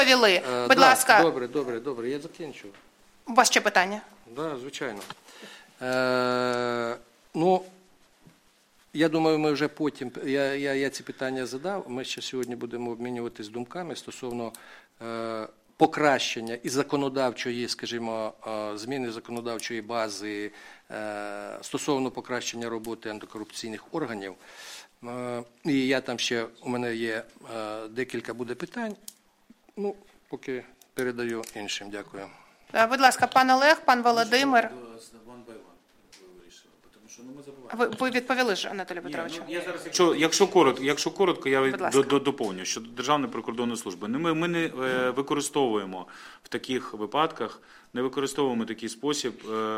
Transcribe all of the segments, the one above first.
відповіли. Будь ласка. Добре, я закінчу. У вас ще питання? Так, звичайно. Я думаю, ми вже потім, я ці питання задав, ми ще сьогодні будемо обмінюватись думками стосовно покращення і законодавчої, скажімо, зміни законодавчої бази стосовно покращення роботи антикорупційних органів. І я там ще, у мене є декілька буде питань, поки передаю іншим. Дякую. Будь ласка, пан Олег, пан Володимир. Ви відповіли ж, Анатолій Петрович? Якщо коротко, я доповню щодо Державної прикордонної служби. Ми не використовуємо в таких випадках, не використовуємо такий спосіб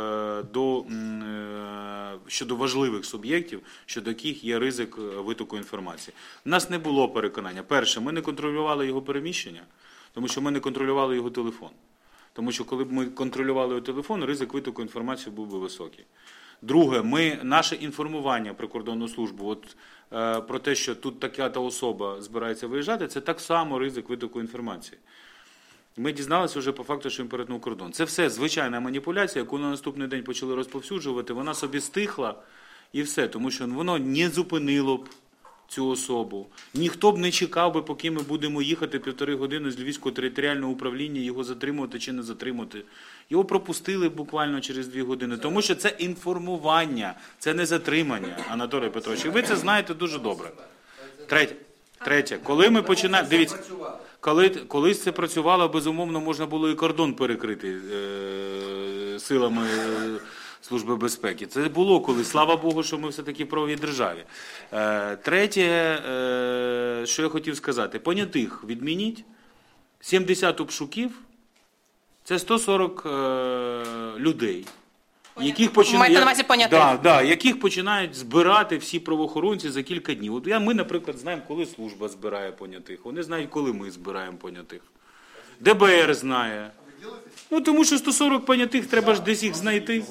щодо важливих суб'єктів, щодо яких є ризик витоку інформації. У нас не було переконання. Перше, ми не контролювали його переміщення, тому що ми не контролювали його телефон. Тому що коли б ми контролювали його телефон, ризик витоку інформації був би високий. Друге, наше інформування прикордонну службу про те, що тут така-та особа збирається виїжджати, це так само ризик витоку інформації. Ми дізналися вже по факту, що він перетнув кордон. Це все звичайна маніпуляція, яку на наступний день почали розповсюджувати, вона собі стихла і все, тому що воно не зупинило б цю особу. Ніхто б не чекав би, поки ми будемо їхати 1,5 години з Львівського територіального управління, його затримувати чи не затримувати. Його пропустили буквально через 2 години, тому що це інформування, це не затримання, Анатолій Петрович. І ви це знаєте дуже добре. Третє. Коли ми починаємо... Дивіться, колись це працювало, безумовно, можна було і кордон перекрити силами Служби безпеки. Це було колись. Слава Богу, що ми все-таки в правовій державі. Третє, що я хотів сказати. Понятих відмініть. 70 обшуків – це 140 людей. Маєте на увазі понятих? Яких починають збирати всі правоохоронці за кілька днів. Ми, наприклад, знаємо, коли служба збирає понятих. Вони знають, коли ми збираємо понятих. ДБР знає. Тому що 140 понятих, треба ж десь їх знайти.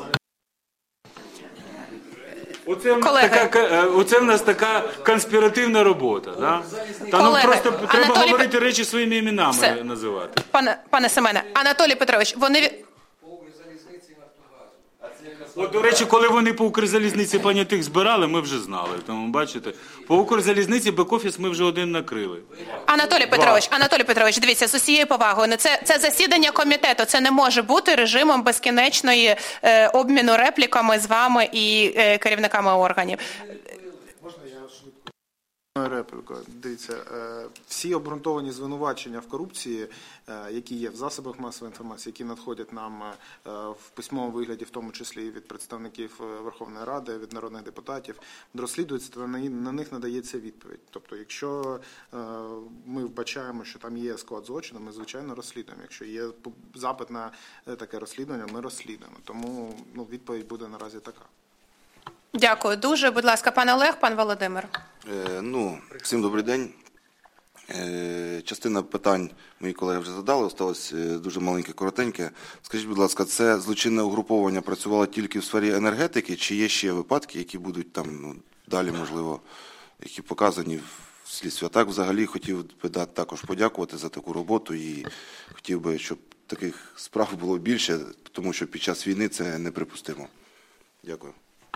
Оце в нас така конспіративна робота. Да? Просто треба говорити речі своїми іменами називати. Пане Семене, Анатолій Петрович, вони... До речі, коли вони по Укрзалізниці понятих збирали, ми вже знали. Тому, бачите, по Укрзалізниці бек-офіс ми вже один накрили. Анатолій Петрович, дивіться, з усією повагою, це засідання комітету, це не може бути режимом безкінечної обміну репліками з вами і керівниками органів. Репліка. Дивіться, всі обґрунтовані звинувачення в корупції, які є в засобах масової інформації, які надходять нам в письмовому вигляді, в тому числі і від представників Верховної Ради, від народних депутатів, розслідуються, то на них надається відповідь. Тобто, якщо ми вбачаємо, що там є склад злочину, ми, звичайно, розслідуємо. Якщо є запит на таке розслідування, ми розслідуємо. Тому відповідь буде наразі така. Дякую дуже. Будь ласка, пан Олег, пан Володимир. Всім добрий день. Частина питань мої колеги вже задали, осталось дуже маленьке, коротеньке. Скажіть, будь ласка, це злочинне угруповання працювало тільки в сфері енергетики, чи є ще випадки, які будуть там далі, можливо, які показані в слідстві? А так, взагалі, хотів би також подякувати за таку роботу і хотів би, щоб таких справ було більше, тому що під час війни це неприпустимо. Дякую.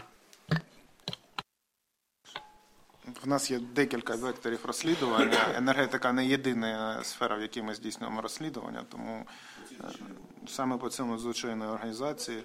В нас є декілька векторів розслідування. Енергетика не єдина сфера, в якій ми здійснюємо розслідування, тому саме по цьому злочинної організації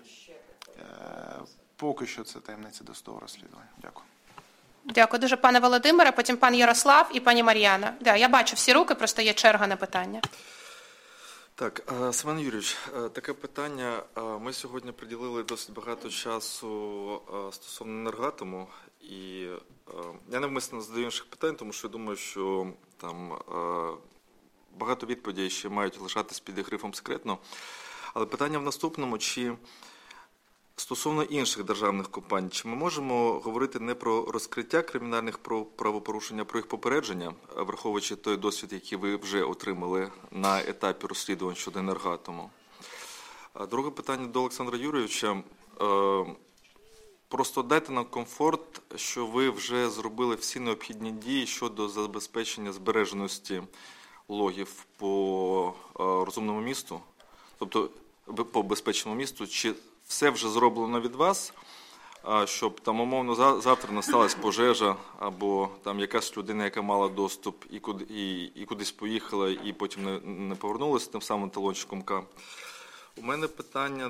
поки що це таємниця досудового розслідування. Дякую. Дякую дуже, пане Володимире. Потім пан Ярослав і пані Мар'яна. Я бачу всі руки, просто є черга на питання. Так, Семен Юрійович, таке питання. Ми сьогодні приділили досить багато часу стосовно Енергатому. І я навмисно задаю інших питань, тому що я думаю, що там багато відповідей ще мають лишатись під грифом секретно. Але питання в наступному, чи стосовно інших державних компаній, чи ми можемо говорити не про розкриття кримінальних правопорушень, а про їх попередження, враховуючи той досвід, який ви вже отримали на етапі розслідувань щодо Енергатому? Друге питання до Олександра Юрійовича. Просто дайте нам комфорт, що ви вже зробили всі необхідні дії щодо забезпечення збереженості логів по розумному місту, тобто по безпечному місту, чи все вже зроблено від вас, щоб там умовно завтра не сталася пожежа, або там якась людина, яка мала доступ і кудись поїхала, і потім не повернулася тим самим талончиком К. У мене питання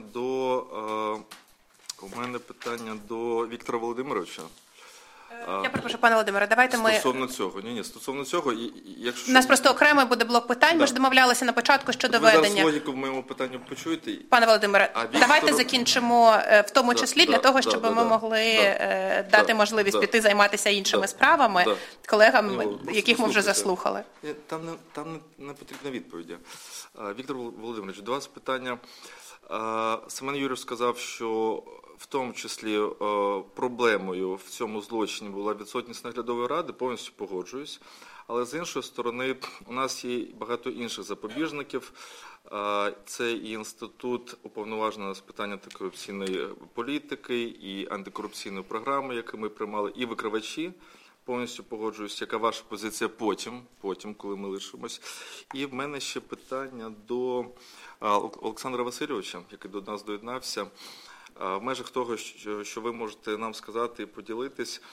до Віктора Володимировича. Я перепрошую, пане Володимире, давайте ми... Стосовно цього, якщо... У нас просто окремий буде блок питань, ми ж домовлялися на початку щодо ведення. Ви ведення. зараз логіку в моєму питанню почуєте? Пане Володимире, давайте закінчимо в тому числі для того, щоб ми могли дати можливість піти займатися іншими справами колегам, яких ми вже заслухали. Там не потрібна відповідь. Віктор Володимирович, до вас питання. Семен Юрійович сказав, що в тому числі проблемою в цьому злочині була відсутність наглядової ради, повністю погоджуюсь. Але з іншої сторони, у нас є багато інших запобіжників. Це і інститут уповноваженого з питань антикорупційної політики, і антикорупційної програми, яку ми приймали, і викривачі. Повністю погоджуюсь, яка ваша позиція потім, коли ми лишимось. І в мене ще питання до Олександра Васильовича, який до нас доєднався. В межах того, що ви можете нам сказати і поділитись,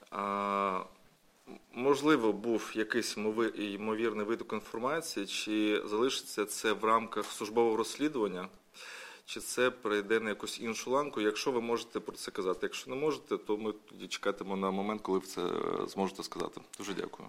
можливо, був якийсь ймовірний виток інформації, чи залишиться це в рамках службового розслідування, чи це перейде на якусь іншу ланку. Якщо ви можете про це казати. Якщо не можете, то ми тоді чекатимемо на момент, коли ви це зможете сказати. Дуже дякую.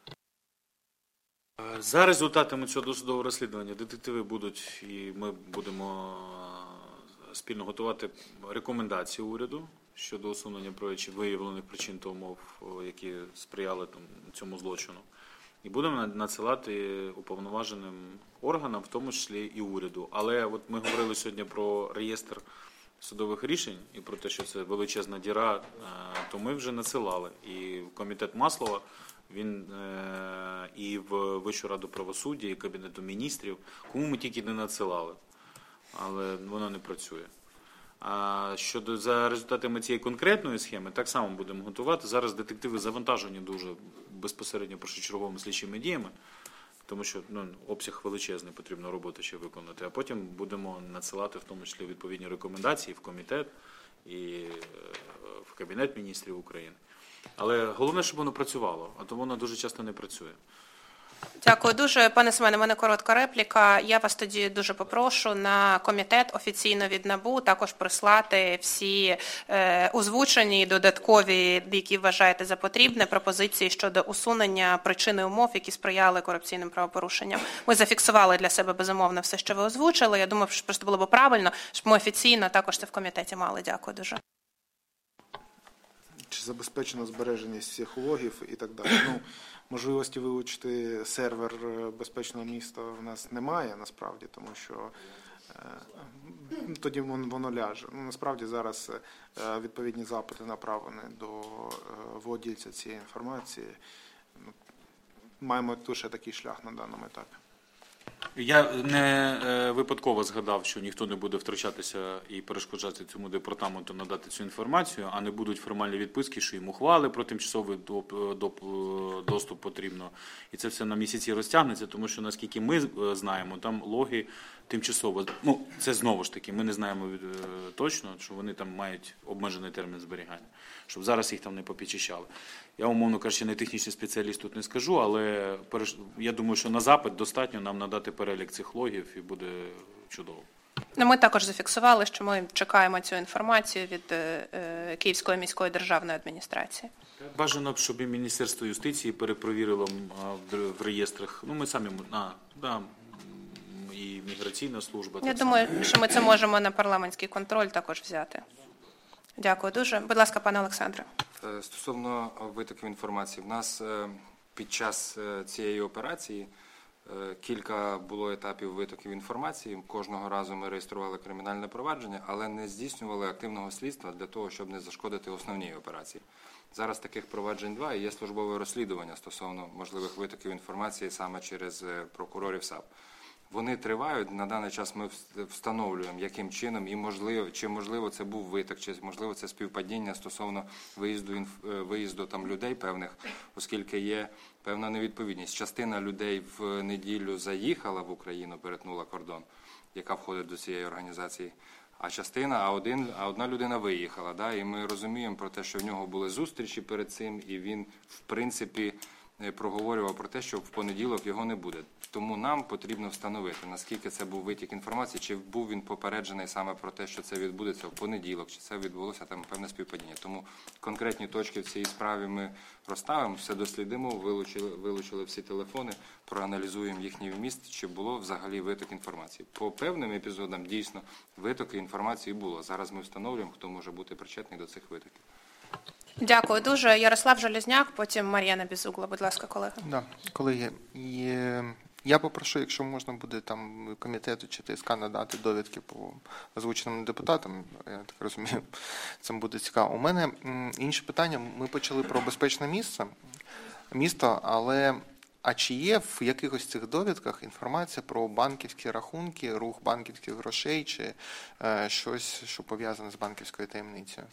За результатами цього досудового розслідування детективи будуть, і ми будемо спільно готувати рекомендації уряду щодо усунення виявлених причин та умов, які сприяли цьому злочину. І будемо надсилати уповноваженим органам, в тому числі і уряду. Але от ми говорили сьогодні про реєстр судових рішень і про те, що це величезна діра, то ми вже надсилали. І комітет Маслова, він і в Вищу раду правосуддя, і Кабінету міністрів, кому ми тільки не надсилали. Але воно не працює. А щодо за результатами цієї конкретної схеми, так само будемо готувати. Зараз детективи завантажені дуже безпосередньо першочерговими слідчими діями, тому що обсяг величезний, потрібно роботи ще виконати. А потім будемо надсилати в тому числі відповідні рекомендації в комітет і в Кабінет міністрів України. Але головне, щоб воно працювало, а то воно дуже часто не працює. Дякую дуже. Пане Семене, у мене коротка репліка. Я вас тоді дуже попрошу на комітет офіційно від НАБУ також прислати всі озвучені і додаткові, які вважаєте за потрібне, пропозиції щодо усунення причин і умов, які сприяли корупційним правопорушенням. Ми зафіксували для себе, безумовно, все, що ви озвучили. Я думаю, що просто було б правильно, щоб ми офіційно також це в комітеті мали. Дякую дуже. Чи забезпечено збереженість всіх логів і так далі. Можливості вилучити сервер безпечного міста в нас немає, насправді, тому що тоді воно ляже. Насправді зараз відповідні запити направлені до володільця цієї інформації. Маємо лише такий шлях на даному етапі. Я не випадково згадав, що ніхто не буде втручатися і перешкоджати цьому департаменту надати цю інформацію, а не будуть формальні відписки, що їм ухвали про тимчасовий доступ потрібно. І це все на місяці розтягнеться, тому що, наскільки ми знаємо, там логи тимчасово, це знову ж таки, ми не знаємо точно, що вони там мають обмежений термін зберігання, щоб зараз їх там не попідчищали. Я, умовно кажучи, не технічний спеціаліст тут не скажу, але я думаю, що на запит достатньо нам надати перелік цих логів і буде чудово. Ми також зафіксували, що ми чекаємо цю інформацію від Київської міської державної адміністрації. Бажано, щоб і Міністерство юстиції перепровірило в реєстрах. Ми самі, і міграційна служба. Я думаю, що ми це можемо на парламентський контроль також взяти. Дякую дуже. Будь ласка, пане Олександре. Стосовно витоків інформації, в нас під час цієї операції кілька було етапів витоків інформації. Кожного разу ми реєстрували кримінальне провадження, але не здійснювали активного слідства для того, щоб не зашкодити основній операції. Зараз таких проваджень 2 і є службове розслідування стосовно можливих витоків інформації саме через прокурорів САП. Вони тривають, на даний час ми встановлюємо, яким чином, і можливо це був виток, чи можливо це співпадіння стосовно виїзду там людей певних, оскільки є певна невідповідність. Частина людей в неділю заїхала в Україну, перетнула кордон, яка входить до цієї організації, а одна людина виїхала. Да? І ми розуміємо про те, що в нього були зустрічі перед цим, і він, в принципі, проговорював про те, що в понеділок його не буде. Тому нам потрібно встановити, наскільки це був витік інформації, чи був він попереджений саме про те, що це відбудеться в понеділок, чи це відбулося там певне співпадіння. Тому конкретні точки в цій справі ми розставимо, все дослідимо, вилучили всі телефони, проаналізуємо їхній вміст, чи було взагалі виток інформації. По певним епізодам дійсно витоки інформації було. Зараз ми встановлюємо, хто може бути причетний до цих витоків. Дякую дуже. Ярослав Железняк, потім Мар'яна Безугла. Будь ласка, колеги. Да, колеги, я попрошу, якщо можна буде там комітету чи ТСК надати довідки по озвученим депутатам, я так розумію, це буде цікаво. У мене інше питання, ми почали про безпечне місто, але чи є в якихось цих довідках інформація про банківські рахунки, рух банківських грошей, чи щось, що пов'язане з банківською таємницею?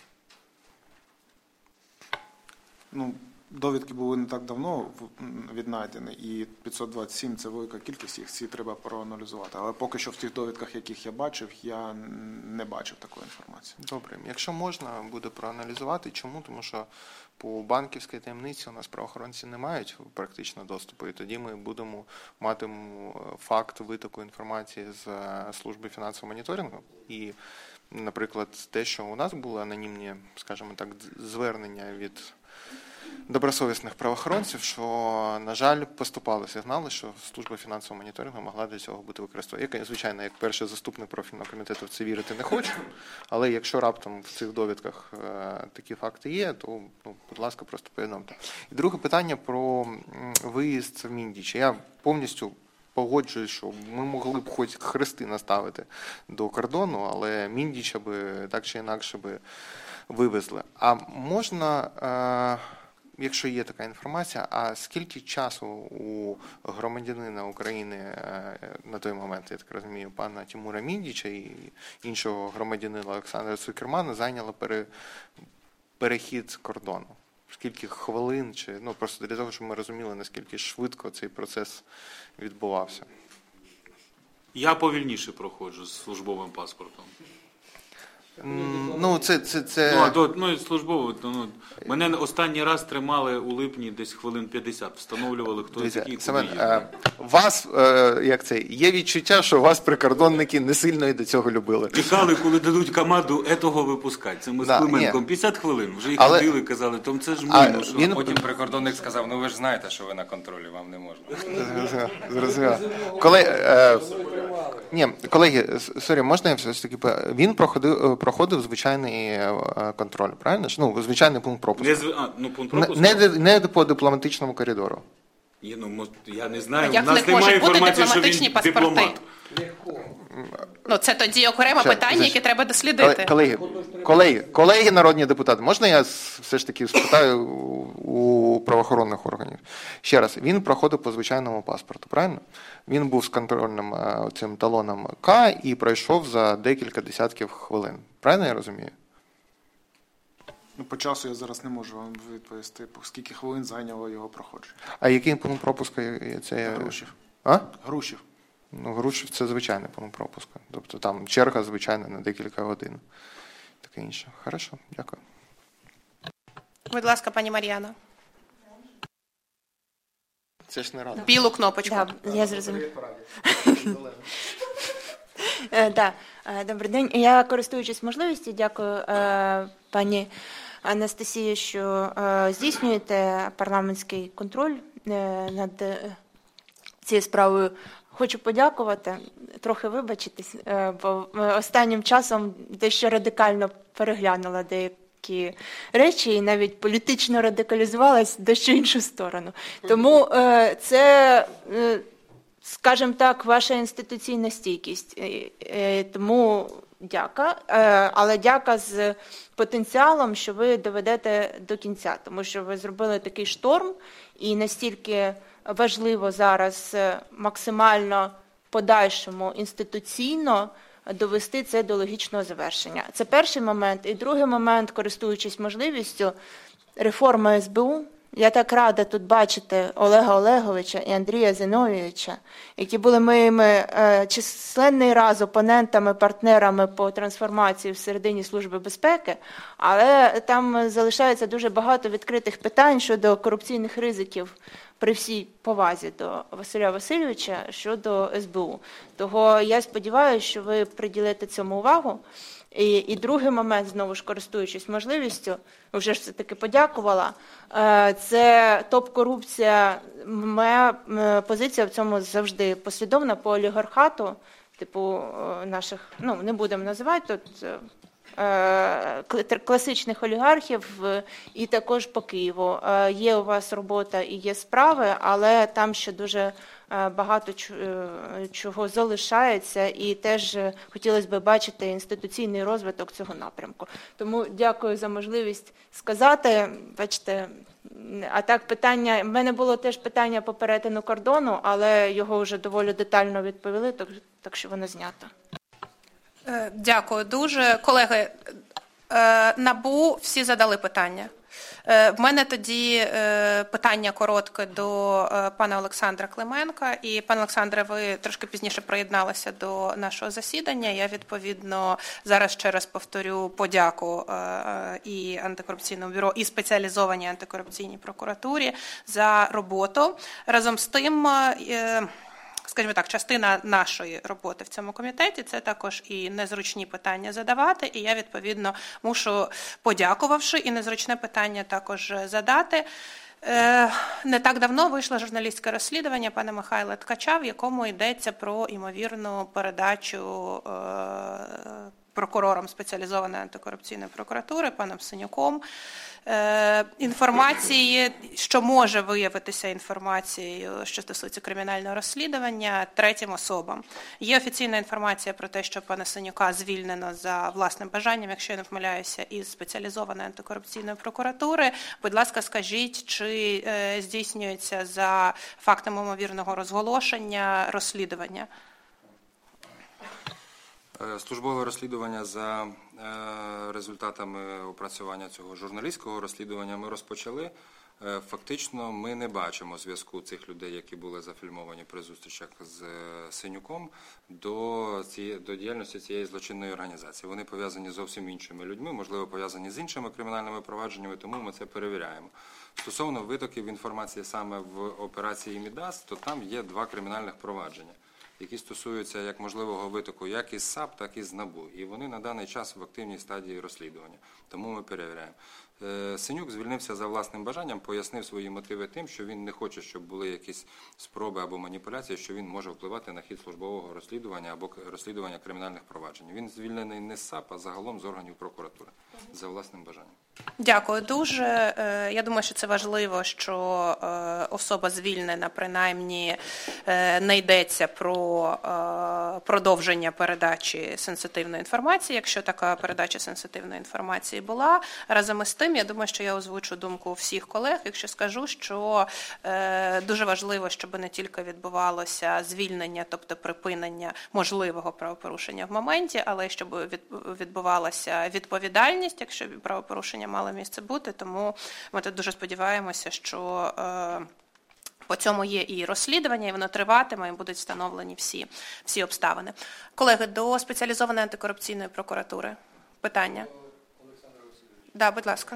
Довідки були не так давно віднайдені, і 527 – це велика кількість, їх всі треба проаналізувати. Але поки що в тих довідках, яких я бачив, я не бачив такої інформації. Добре. Якщо можна буде проаналізувати, чому? Тому що по банківській таємниці у нас правоохоронці не мають практично доступу, і тоді ми будемо мати факт витоку інформації з служби фінансового моніторингу. І, наприклад, те, що у нас були анонімні, скажімо так, звернення від добросовісних правоохоронців, що, на жаль, поступали сигнали, що служба фінансового моніторингу могла для цього бути використована. Я, звичайно, як перший заступник профільного комітету в це вірити не хочу, але якщо раптом в цих довідках такі факти є, то, будь ласка, просто повідомте. І друге питання про виїзд в Міндічі. Я повністю погоджуюсь, що ми могли б хоч хрести наставити до кордону, але Міндіча би так чи інакше би вивезли. А можна, якщо є така інформація, а скільки часу у громадянина України на той момент, я так розумію, пана Тимура Міндіча і іншого громадянина Олександра Цукермана зайняло перехід кордону? Скільки хвилин, чи просто для того, щоб ми розуміли, наскільки швидко цей процес відбувався? Я повільніше проходжу з службовим паспортом. Службово. Мене останній раз тримали у липні десь хвилин 50. Встановлювали, хто такий, куди їде. Вас, є відчуття, що вас прикордонники не сильно і до цього любили. Чекали, коли дадуть команду етого випускати. Це ми з Клименком. 50 хвилин. Вже їх ходили, казали, то це ж ми. Потім прикордонник сказав, ви ж знаєте, що ви на контролі, вам не можна. Зрозуміло. Колеги, можна я все ж таки... Він проходив звичайний контроль, правильно? Звичайний пункт пропуску. Пункт пропуску? Не по дипломатичному коридору. Я не знаю, як у нас немає інформації, що він дипломат. Це тоді окреме питання, яке треба дослідити. Колеги народні депутати, можна я все ж таки спитаю у правоохоронних органів? Ще раз, він проходив по звичайному паспорту, правильно? Він був з контрольним цим талоном К і пройшов за декілька десятків хвилин. Правильно я розумію? По часу я зараз не можу вам відповісти, скільки хвилин зайняло його проходження. А який пункт пропуску це? Грушів. Грушів. Грушів – це звичайний пункт пропуску. Тобто там черга звичайна на декілька годин. Таке інше. Хорошо, дякую. Будь ласка, пані Мар'яна. Це ж не рада. Білу кнопочку. Я зрозуміла. Добрий день. Я, користуючись можливістю, дякую пані Анастасії, що здійснюєте парламентський контроль над цією справою. Хочу подякувати, трохи вибачитись, бо останнім часом дещо радикально переглянула деякі речі і навіть політично радикалізувалась в дещо іншу сторону. Тому це, скажімо так, ваша інституційна стійкість. Тому дяка, але дяка з потенціалом, що ви доведете до кінця, тому що ви зробили такий шторм і настільки важливо зараз максимально подальшому інституційно довести це до логічного завершення. Це перший момент. І другий момент, користуючись можливістю, реформа СБУ. Я так рада тут бачити Олега Олеговича і Андрія Зіновійовича, які були моїми численний раз опонентами, партнерами по трансформації всередині Служби безпеки, але там залишається дуже багато відкритих питань щодо корупційних ризиків при всій повазі до Василя Васильовича щодо СБУ. Того я сподіваюся, що ви приділите цьому увагу. І другий момент, знову ж користуючись можливістю, вже ж все-таки подякувала, це топ-корупція. Моя позиція в цьому завжди послідовна по олігархату, типу наших, не будемо називати тут, класичних олігархів і також по Києву. Є у вас робота і є справи, але там ще дуже багато чого залишається, і теж хотілося б бачити інституційний розвиток цього напрямку. Тому дякую за можливість сказати. Бачите, а так питання, в мене було теж питання по перетину кордону, але його вже доволі детально відповіли, так що воно знято. Дякую дуже. Колеги, НАБУ всі задали питання. В мене тоді питання коротке до пана Олександра Клименка. І, пане Олександре, ви трошки пізніше приєдналися до нашого засідання. Я, відповідно, зараз ще раз повторю подяку і антикорупційному бюро, і спеціалізованій антикорупційній прокуратурі за роботу. Разом з тим, скажімо так, частина нашої роботи в цьому комітеті – це також і незручні питання задавати, і я, відповідно, мушу, подякувавши, і незручне питання також задати. Не так давно вийшло журналістське розслідування пана Михайла Ткача, в якому йдеться про ймовірну передачу прокурором спеціалізованої антикорупційної прокуратури паном Синюком інформації, що може виявитися інформацією, що стосується кримінального розслідування, третім особам. Є офіційна інформація про те, що пана Синюка звільнено за власним бажанням, якщо я не помиляюся, із спеціалізованої антикорупційної прокуратури. Будь ласка, скажіть, чи здійснюється за фактами ймовірного розголошення розслідування? Службове розслідування за результатами опрацювання цього журналістського розслідування ми розпочали. Фактично ми не бачимо зв'язку цих людей, які були зафільмовані при зустрічах з Синюком, до діяльності цієї злочинної організації. Вони пов'язані з зовсім іншими людьми, можливо, пов'язані з іншими кримінальними провадженнями, тому ми це перевіряємо. Стосовно витоків інформації саме в операції «Мідас», то там є 2 кримінальних провадження, які стосуються як можливого витоку як із САП, так і з НАБУ. І вони на даний час в активній стадії розслідування. Тому ми перевіряємо. Синюк звільнився за власним бажанням, пояснив свої мотиви тим, що він не хоче, щоб були якісь спроби або маніпуляції, що він може впливати на хід службового розслідування або розслідування кримінальних проваджень. Він звільнений не з САП, а загалом з органів прокуратури за власним бажанням. Дякую дуже. Я думаю, що це важливо, що особа звільнена, принаймні не йдеться про продовження передачі сенситивної інформації, якщо така передача сенситивної інформації була. Разом із тим, я думаю, що я озвучу думку всіх колег, якщо скажу, що дуже важливо, щоб не тільки відбувалося звільнення, тобто припинення можливого правопорушення в моменті, але й щоб відбувалася відповідальність, якщо правопорушення мало місце бути, тому ми тут дуже сподіваємося, що по цьому є і розслідування, і воно триватиме, і будуть встановлені всі обставини. Колеги, до спеціалізованої антикорупційної прокуратури питання? Да, будь ласка.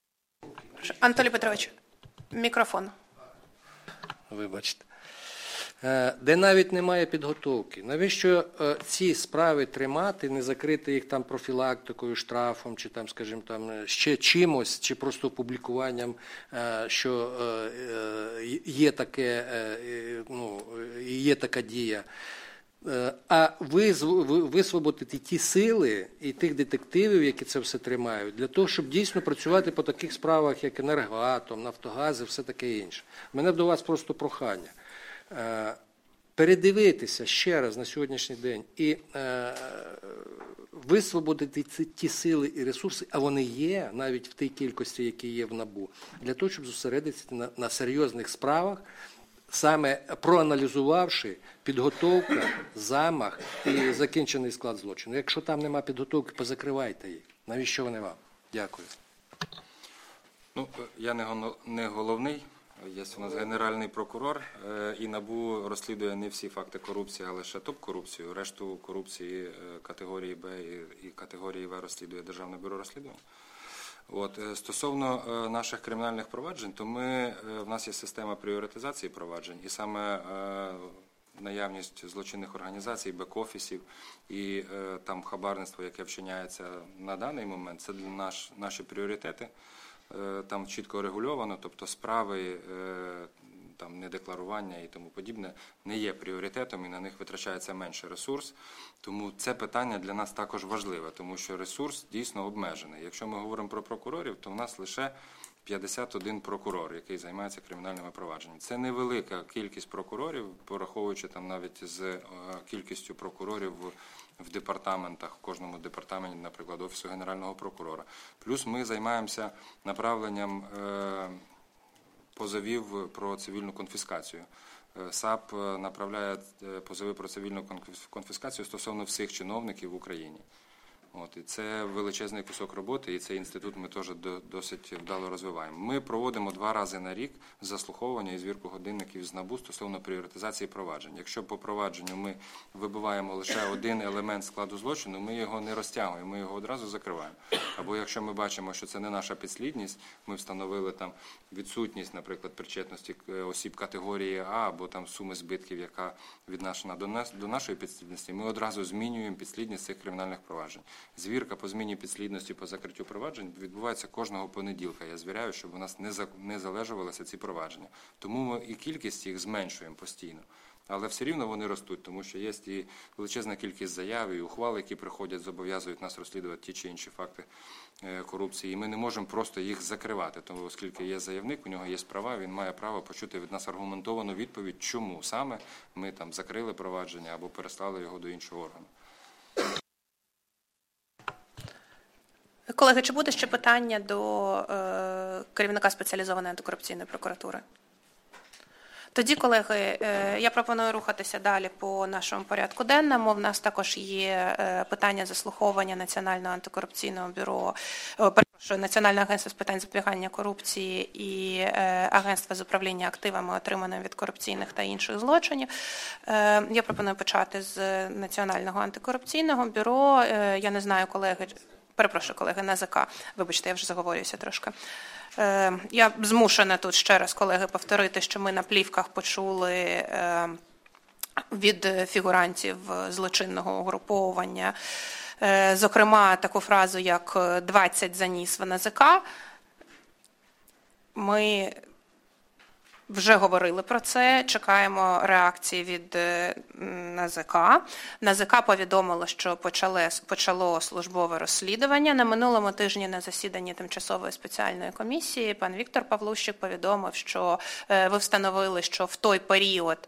Анатолій Петрович, мікрофон. Вибачте. де навіть немає підготовки. Навіщо ці справи тримати, не закрити їх там профілактикою, штрафом, чи там, скажімо, там ще чимось, чи просто публікуванням, що є таке, ну, є така дія. А висвободити ті сили і тих детективів, які це все тримають, для того, щоб дійсно працювати по таких справах, як Енергоатом, Нафтогаз і все таке інше. У мене до вас просто прохання. Передивитися ще раз на сьогоднішній день і висвободити ті сили і ресурси, а вони є навіть в тій кількості, які є в НАБУ, для того, щоб зосередитися на серйозних справах, саме проаналізувавши підготовку, замах і закінчений склад злочину. Якщо там нема підготовки, позакривайте їх. Навіщо вони вам? Дякую. Ну, я не головний. Є у нас генеральний прокурор, і НАБУ розслідує не всі факти корупції, а лише топ-корупцію. Решту корупції категорії Б і категорії В розслідує Державне бюро розслідувань. Стосовно наших кримінальних проваджень, то в нас є система пріоритизації проваджень, і саме наявність злочинних організацій, бек-офісів і там хабарництво, яке вчиняється на даний момент, це наші пріоритети. Там чітко регульовано, тобто справи, там недекларування і тому подібне не є пріоритетом і на них витрачається менше ресурс. Тому це питання для нас також важливе, тому що ресурс дійсно обмежений. Якщо ми говоримо про прокурорів, то в нас лише 51 прокурор, який займається кримінальними провадженнями. Це невелика кількість прокурорів, пораховуючи там навіть з кількістю прокурорів в департаментах, в кожному департаменті, наприклад, Офісу Генерального прокурора. Плюс ми займаємося направленням позовів про цивільну конфіскацію. САП направляє позови про цивільну конфіскацію стосовно всіх чиновників в Україні. І це величезний кусок роботи, і цей інститут ми теж досить вдало розвиваємо. Ми проводимо 2 рази на рік заслуховування і звірку годинників з НАБУ стосовно пріоритизації проваджень. Якщо по провадженню ми вибиваємо лише один елемент складу злочину, ми його не розтягуємо, ми його одразу закриваємо. Або якщо ми бачимо, що це не наша підслідність, ми встановили там відсутність, наприклад, причетності осіб категорії А, або там суми збитків, яка віднесена до нашої підслідності, ми одразу змінюємо підслідність цих кримінальних проваджень. Звірка по зміні підслідності по закриттю проваджень відбувається кожного понеділка. Я звіряю, щоб у нас не залежувалися ці провадження. Тому ми і кількість їх зменшуємо постійно. Але все рівно вони ростуть, тому що є і величезна кількість заяв і ухвал, які приходять, зобов'язують нас розслідувати ті чи інші факти корупції. І ми не можемо просто їх закривати, тому оскільки є заявник, у нього є права, він має право почути від нас аргументовану відповідь, чому саме ми там закрили провадження або переслали його до іншого органу. Колеги, чи буде ще питання до керівника спеціалізованої антикорупційної прокуратури? Тоді, колеги, я пропоную рухатися далі по нашому порядку денному. В нас також є питання заслуховування Національного антикорупційного бюро, Національного агентства з питань запобігання корупції і Агентства з управління активами, отриманими від корупційних та інших злочинів. Я пропоную почати з Національного антикорупційного бюро. Я не знаю, колеги... Перепрошую, колеги, НАЗК. Вибачте, я вже заговорююся трошки. Я змушена тут ще раз, колеги, повторити, що ми на плівках почули від фігурантів злочинного угруповання, зокрема, таку фразу, як 20 заніс в НАЗК. Ми вже говорили про це, чекаємо реакції від НАЗК. НАЗК повідомило, що почало службове розслідування. На минулому тижні на засіданні тимчасової спеціальної комісії пан Віктор Павлущик повідомив, що ви встановили, що в той період,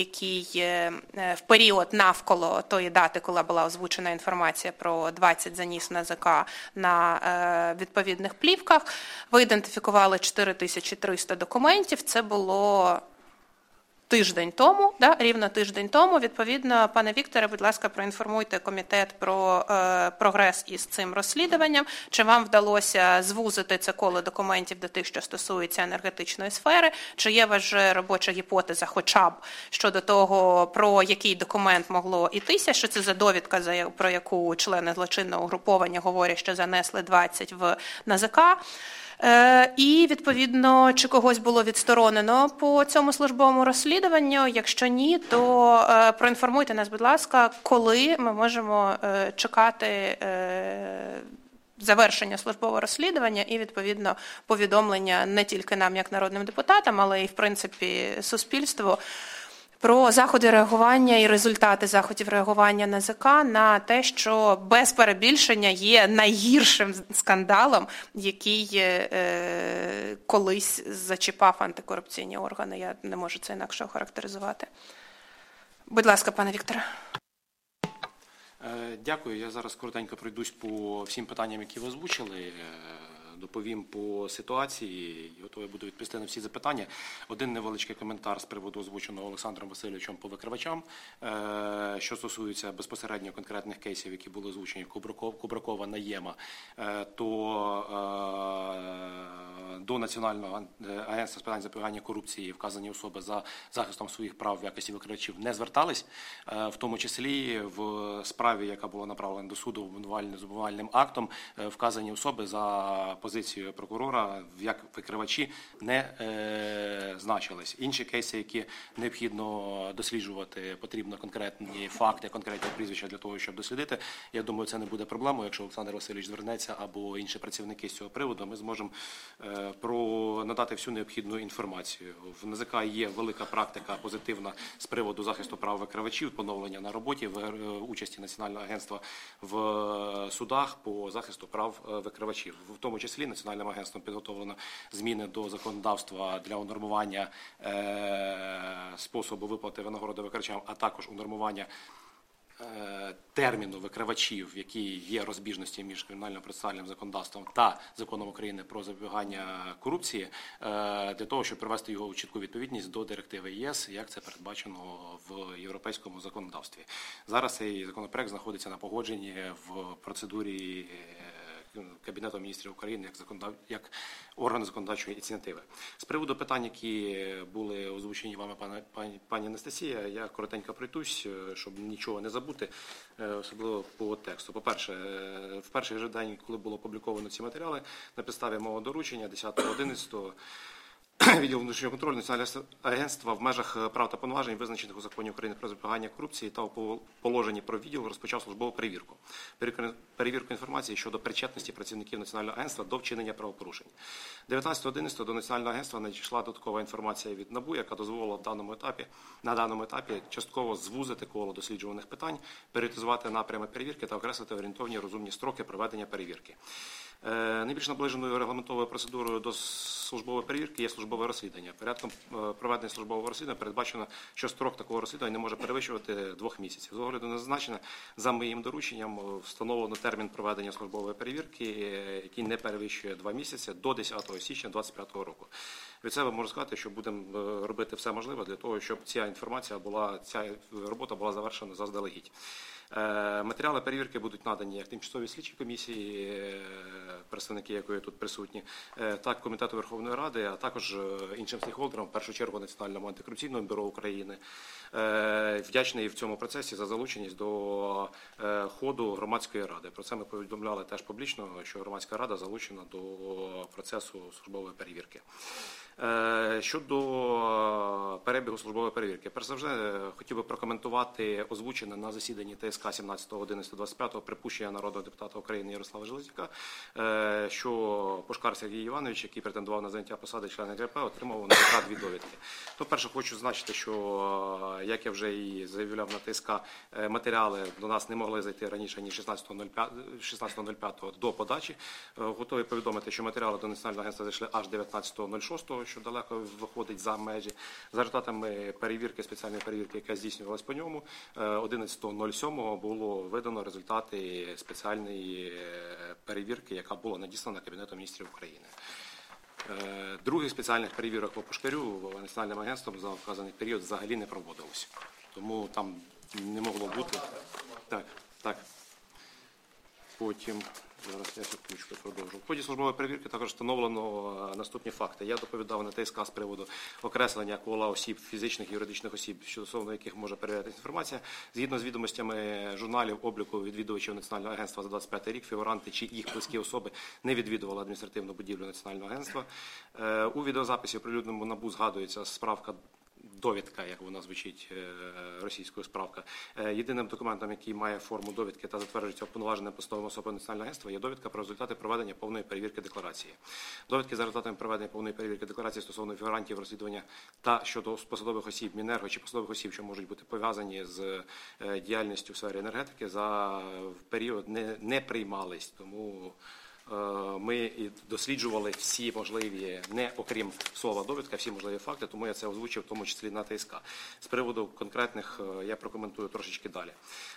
в період навколо тої дати, коли була озвучена інформація про 20 заніс НАЗК на відповідних плівках, ви ідентифікували 4300 документів. Це було тиждень тому, рівно тиждень тому. Відповідно, пане Вікторе, будь ласка, проінформуйте комітет про прогрес із цим розслідуванням. Чи вам вдалося звузити це коло документів до тих, що стосується енергетичної сфери? Чи є ваша робоча гіпотеза хоча б щодо того, про який документ могло йтися? Що це за довідка, про яку члени злочинного угруповання говорять, що занесли 20 в НАЗК? І, відповідно, чи когось було відсторонено по цьому службовому розслідуванню? розслідуванню? Якщо ні, то проінформуйте нас, будь ласка, коли ми можемо чекати завершення службового розслідування і, відповідно, повідомлення не тільки нам, як народним депутатам, але й, в принципі, суспільству про заходи реагування і результати заходів реагування НАЗК на те, що без перебільшення є найгіршим скандалом, який колись зачіпав антикорупційні органи. Я не можу це інакше охарактеризувати. Будь ласка, пане Вікторе. Дякую. Я зараз коротенько пройдусь по всім питанням, які ви озвучили. Доповім по ситуації і готовий буду відповісти на всі запитання. Один невеличкий коментар з приводу озвученого Олександром Васильовичем по викривачам, що стосується безпосередньо конкретних кейсів, які були озвучені Кубракова, Наєма, то до Національного агентства з питань запобігання корупції вказані особи за захистом своїх прав в якості викривачів не звертались, в тому числі в справі, яка була направлена до суду обвинувальним актом, вказані особи за позицією прокурора як викривачі не значились. Інші кейси, які необхідно досліджувати, потрібно конкретні факти, конкретні прізвища для того, щоб дослідити. Я думаю, це не буде проблемою. Якщо Олександр Васильович звернеться або інші працівники з цього приводу, ми зможемо надати всю необхідну інформацію. В НАЗК є велика практика позитивна з приводу захисту прав викривачів, поновлення на роботі, в участі Національного агентства в судах по захисту прав викривачів. В тому числі Національним агентством підготовлено зміни до законодавства для унормування способу виплати винагороди викривачам, а також унормування терміну викривачів, які є розбіжності між кримінально-процесуальним законодавством та законом України про запобігання корупції, для того, щоб привести його у чітку відповідність до директиви ЄС, як це передбачено в європейському законодавстві. Зараз цей законопроект знаходиться на погодженні в процедурі Кабінету міністрів України як органу законодавчої ініціативи. З приводу питань, які були озвучені вами, пані Анастасія, я коротенько пройдусь, щоб нічого не забути, особливо по тексту. По-перше, в перший же день, коли було опубліковано ці матеріали, на підставі мого доручення 10.11 Відділ внутрішнього контролю Національного агентства в межах прав та повноважень, визначених у законі України про запобігання корупції та у положенні про відділ, розпочав службову перевірку. Перевірку інформації щодо причетності працівників Національного агентства до вчинення правопорушень. 19.11 до Національного агентства надійшла додаткова інформація від НАБУ, яка дозволила на даному етапі частково звузити коло досліджуваних питань, пріоритизувати напрями перевірки та окреслити орієнтовні розумні строки проведення перевірки. Найбільш наближеною регламентовою процедурою до службової перевірки є службове розслідування. Порядком проведення службового розслідування передбачено, що строк такого розслідування не може перевищувати 2 місяців. З огляду на зазначене, за моїм дорученням встановлено термін проведення службової перевірки, який не перевищує 2 місяці, до 10 січня 2025 року. Від себе можу сказати, що будемо робити все можливе для того, щоб ця робота була завершена заздалегідь. Матеріали перевірки будуть надані як тимчасовій слідчій комісії, представники якої тут присутні, так Комітету Верховної Ради, а також іншим стейкхолдерам, в першу чергу Національному антикорупційному бюро України. Вдячний в цьому процесі за залученість до ходу громадської ради. Про це ми повідомляли теж публічно, що громадська рада залучена до процесу службової перевірки. Щодо перебігу службової перевірки, перш за все, хотів би прокоментувати озвучене на засіданні ТСК 17.11.25 припущення народного депутата України Ярослава Железняка, що Пушкар Сергій Іванович, який претендував на заняття посади члена ГРП, отримав на ТСК 2 довідки. То перше хочу зазначити, що, як я вже і заявляв на ТСК, матеріали до нас не могли зайти раніше, ніж 16.05 до подачі. Готовий повідомити, що матеріали до Національного агентства зайшли аж 19.06, що далеко виходить за межі. За результатами перевірки, спеціальної перевірки, яка здійснювалась по ньому, 11.07 було видано результати спеціальної перевірки, яка була надіслана Кабінетом міністрів України. Других спеціальних перевірок по Пушкарю Національним агентством за вказаний період взагалі не проводилось. Тому там не могло бути. Так. Потім, зараз я секундочку продовжу. В ході службової перевірки також встановлено наступні факти. Я доповідав на ТСК з приводу окреслення кола осіб, фізичних і юридичних осіб, стосовно яких може перевірятися інформація. Згідно з відомостями журналів обліку відвідувачів Національного агентства за 25 рік, фігуранти чи їх близькі особи не відвідували адміністративну будівлю Національного агентства. У відеозаписі оприлюдненому НАБУ згадується справка довідка, як вона звучить російською справка. Єдиним документом, який має форму довідки та затверджується уповноваженим посадовим особою Національного агентства, є довідка про результати проведення повної перевірки декларації. Довідки за результатами проведення повної перевірки декларації стосовно фігурантів розслідування та щодо посадових осіб Міненерго чи посадових осіб, що можуть бути пов'язані з діяльністю в сфері енергетики, за період не приймались. Тому ми досліджували всі можливі, не окрім слова довідка, всі можливі факти, тому я це озвучив, в тому числі на ТСК. З приводу конкретних я прокоментую трошечки далі.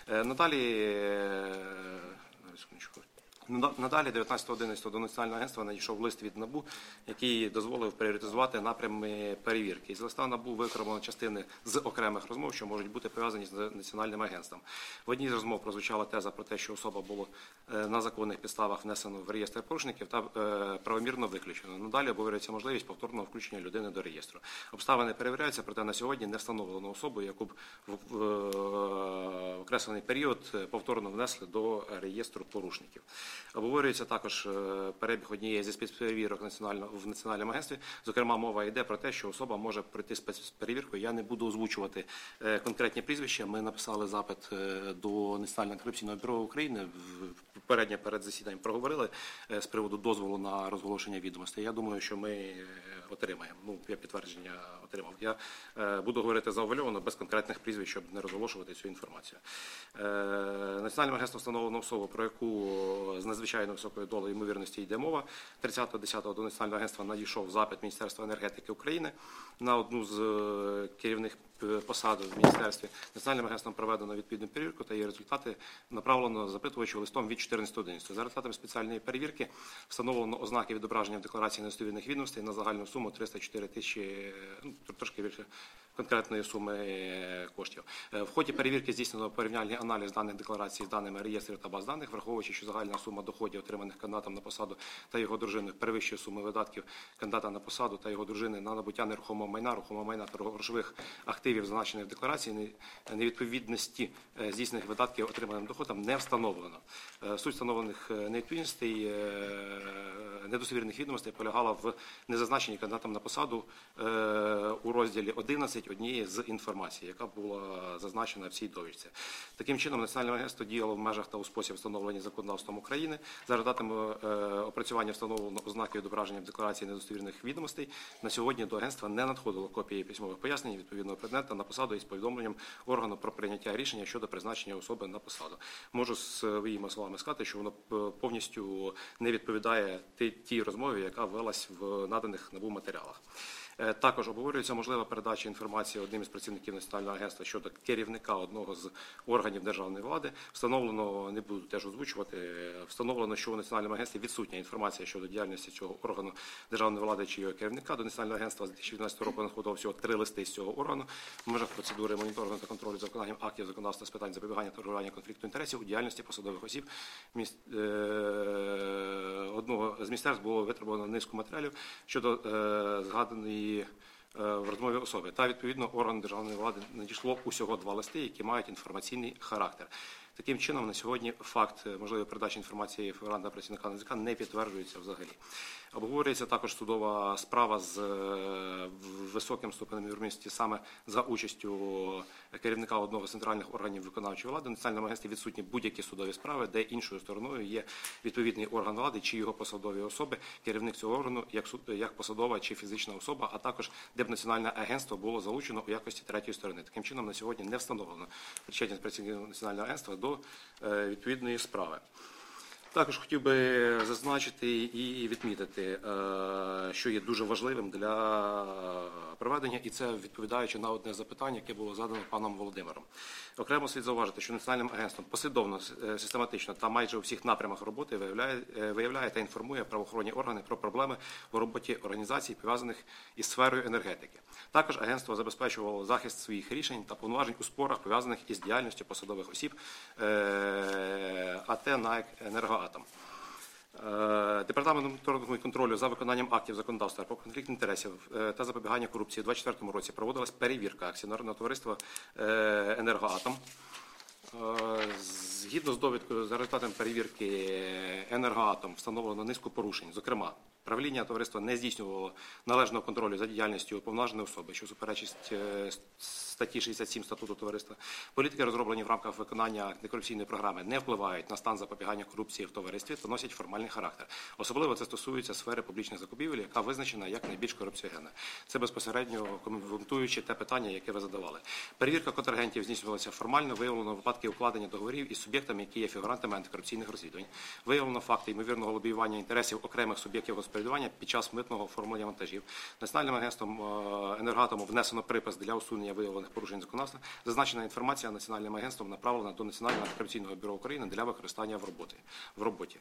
Надалі 19.11 до Національного агентства надійшов лист від НАБУ, який дозволив пріоритизувати напрями перевірки. Із листа НАБУ викремлено частини з окремих розмов, що можуть бути пов'язані з Національним агентством. В одній з розмов прозвучала теза про те, що особа була на законних підставах внесена в реєстр порушників та правомірно виключено. Надалі обговорюється можливість повторного включення людини до реєстру. Обставини перевіряються, проте на сьогодні не встановлено особу, яку б в окреслений період повторно внесли до реєстру порушників. Обговорюється також перебіг однієї зі спецперевірок в Національному агентстві. Зокрема, мова йде про те, що особа може пройти спецперевірку. Я не буду озвучувати конкретні прізвища. Ми написали запит до Національного антикорупційного бюро України. Попередньо перед засіданням проговорили з приводу дозволу на розголошення відомостей. Я думаю, що ми отримаємо. Я підтвердження отримав. Я буду говорити заувальовано, без конкретних прізвищ, щоб не розголошувати цю інформацію. Національним агентством встановлено особу, про яку з надзвичайно високою долею ймовірності йде мова. 30.10 до Національного агентства надійшов запит Міністерства енергетики України на одну з керівних посад в міністерстві. Національним агентством проведено відповідну перевірку та її результати направлено запитувачу листом від 14.11. За результатами спеціальної перевірки встановлено ознаки відображення в декларації недостовірних відомостей на загальну суму 304 тисячі, трошки більше конкретної суми коштів. В ході перевірки здійснено порівняльний аналіз даних декларацій з даними реєстрів та баз даних, враховуючи, що загальна сума доходів, отриманих кандидатом на посаду та його дружини, перевищує суми видатків кандидата на посаду та його дружини на набуття нерухомого майна та грошових активів, зазначених в декларації, невідповідності здійснених видатків отриманим доходом не встановлено. Суть встановлених невідповідностей, недостовірних відомостей полягала в незазначенні кандидатом на посаду у розділі 11 однієї з інформації, яка була зазначена в цій довідці. Таким чином, Національне агентство діяло в межах та у спосіб, встановлені законодавством України. За результатами опрацювання встановлено ознаки відображення в декларації недостовірних відомостей. На сьогодні до агентства не надходило копії письмових пояснень відповідного предмета на посаду із повідомленням органу про прийняття рішення щодо призначення особи на посаду. Можу своїми словами сказати, що воно повністю не відповідає тій розмові, яка велась в наданих НАБУ матеріалах. Також обговорюється можлива передача інформації одним із працівників Національного агентства щодо керівника одного з органів державної влади. Встановлено, не буду теж озвучувати, встановлено, що у Національному агентстві відсутня інформація щодо діяльності цього органу державної влади чи його керівника. До Національного агентства з 2012 року надходило всього 3 листи з цього органу в межах процедури моніторингу та контролю за виконанням актів законодавства з питань запобігання та регулювання конфлікту інтересів у діяльності посадових осіб. Одного з міністерств було витребувано низку матеріалів щодо згаданої в розмові особи. Та, відповідно, органу державної влади надійшло усього 2 листи, які мають інформаційний характер. Таким чином, на сьогодні факт можливої передачі інформації фігуранта працівника НАЗК не підтверджується взагалі. Обговорюється також судова справа з високим ступенем ймовірності саме за участю керівника одного з центральних органів виконавчої влади. В Національному агентстві відсутні будь-які судові справи, де іншою стороною є відповідний орган влади чи його посадові особи, керівник цього органу як посадова чи фізична особа, а також де б Національне агентство було залучено у якості третьої сторони. Таким чином, на сьогодні не встановлено причетність працівників Національного агентства до відповідної справи. Також хотів би зазначити і відмітити, що є дуже важливим для проведення, і це відповідаючи на одне запитання, яке було задано паном Володимиром. Окремо слід зауважити, що Національним агентством послідовно, систематично та майже у всіх напрямах роботи виявляє та інформує правоохоронні органи про проблеми у роботі організацій, пов'язаних із сферою енергетики. Також агентство забезпечувало захист своїх рішень та повноважень у спорах, пов'язаних із діяльністю посадових осіб АТ НАЕК «Енергоатом». Департаментом моніторингу і контролю за виконанням актів законодавства про конфлікт інтересів та запобігання корупції у 2024 році проводилась перевірка акціонерного товариства «Енергоатом». Згідно з довідкою, за результатами перевірки «Енергоатом» встановлено низку порушень. Зокрема, Правління товариства не здійснювало належного контролю за діяльністю уповноваженої особи, що суперечить статті 67 статуту товариства. Політики, розроблені в рамках виконання антикорупційної програми, не впливають на стан запобігання корупції в товаристві та носять формальний характер. Особливо це стосується сфери публічних закупівель, яка визначена як найбільш корупціогенна. Це безпосередньо коментуючи те питання, яке ви задавали. Перевірка контрагентів здійснювалася формально, виявлено випадки укладення договорів із суб'єктами, які є фігурантами антикорупційних розслідувань. Виявлено факти ймовірного лобіювання інтересів окремих суб'єктів господарювання під час митного оформлення вантажів. Національним агентством «Енергоатому» внесено припис для усунення виявлених порушень законодавства. Зазначена інформація Національним агентством направлена до Національного антикорупційного бюро України для використання в роботі.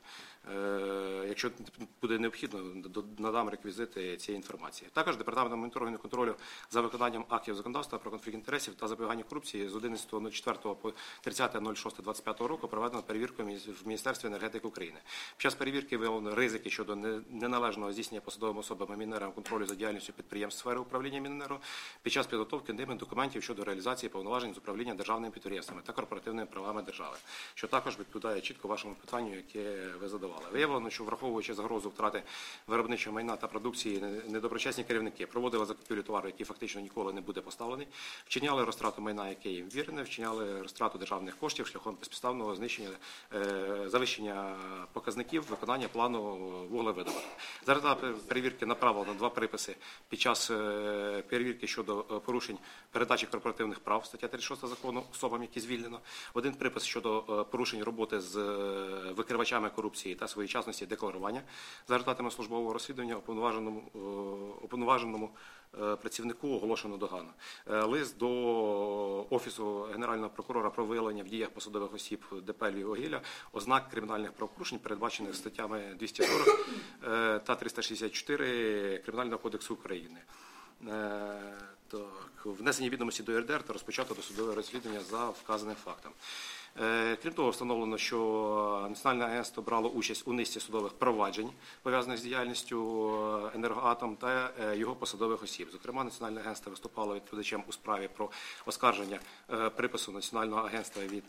Якщо буде необхідно, надам реквізити цієї інформації. Також Департаментом моніторингу і контролю за виконанням актів законодавства про конфлікт інтересів та запобігання корупції з 11.04 по 30.06.25 року проведено перевірку в Міністерстві енергетики України. Під час перевірки виявлено ризики щодо неналежного здійснення посадовими особами Міненерго контролю за діяльністю підприємств сфери управління Міненерго під час підготовки ними документів щодо реалізації повноважень з управління державними підприємствами та корпоративними правами держави, що також відповідає чітко вашому питанню, яке ви задавали. Виявлено, що враховуючи загрозу втрати виробничого майна та продукції, недоброчесні керівники проводили закупівлю товару, який фактично ніколи не буде поставлений, вчиняли розтрату майна, яке їм вірене, вчиняли розтрату державних коштів шляхом безпідставного знищення, завищення показників виконання плану вуглевидобутку. За результатами перевірки направлено 2 приписи під час перевірки щодо порушень передачі корпоративних прав, стаття 36 закону, особам, які звільнено. 1 припис щодо порушень роботи з викривачами корупції та своєчасності декларування. За результатами службового розслідування уповноваженому працівнику оголошено догану. Лист до Офісу Генерального прокурора про виявлення в діях посадових осіб ДП «Львіввугілля» ознак кримінальних правопорушень, передбачених статтями 240 та 364 Кримінального кодексу України. Внесені відомості до ЄРДР та розпочато досудове розслідування за вказаним фактом. Крім того, встановлено, що Національне агентство брало участь у низці судових проваджень, пов'язаних з діяльністю «Енергоатом» та його посадових осіб. Зокрема, Національне агентство виступало відповідачем у справі про оскарження припису Національного агентства від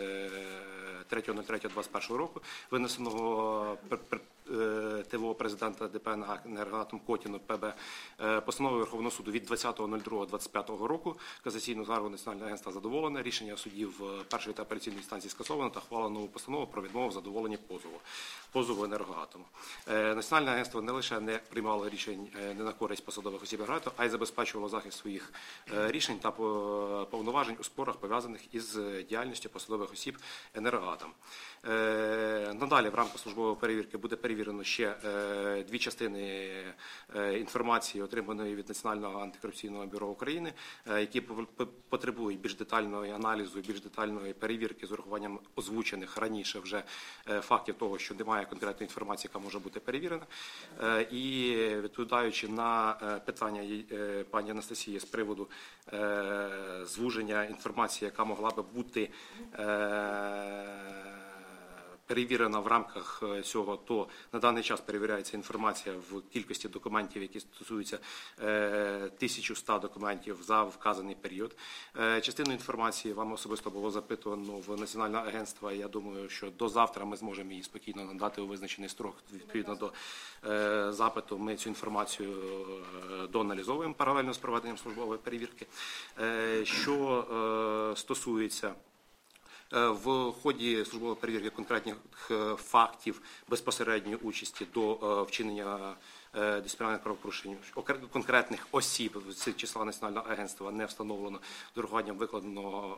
3.03.21 року, винесеного ТВО президента ДП «Енергоатом» Котіну ПБ, постанови Верховного суду від 20.02.25 року. Касаційну скаргу Національного агентства задоволено, рішення судів першої та апеляційної інстанції скасовано та хвалено нову постанову про відмову в задоволенні позову «Енергоатому». Національне агентство не лише не приймало рішень не на користь посадових осіб «Енергоатому», а й забезпечувало захист своїх рішень та повноважень у спорах, пов'язаних із діяльністю посадових осіб «Енергоатом». Надалі в рамках службової перевірки буде перевірено ще 2 частини інформації, отриманої від Національного антикорупційного бюро України, які потребують більш детального аналізу, більш детальної перевірки з урахуванням озвучених раніше вже фактів того, що немає конкретної інформації, яка може бути перевірена. І відповідаючи на питання пані Анастасії з приводу звуження інформації, яка могла би бути перевірена в рамках цього, то на даний час перевіряється інформація в кількості документів, які стосуються 1100 документів за вказаний період. Частину інформації вам особисто було запитано в Національне агентство. Я думаю, що до завтра ми зможемо її спокійно надати у визначений строк. Відповідно до запиту ми цю інформацію доаналізовуємо паралельно з проведенням службової перевірки. Що стосується в ході службової перевірки конкретних фактів безпосередньої участі до вчинення дисциплінарних правопорушень конкретних осіб з числа Національного агентства не встановлено з урахуванням викладеного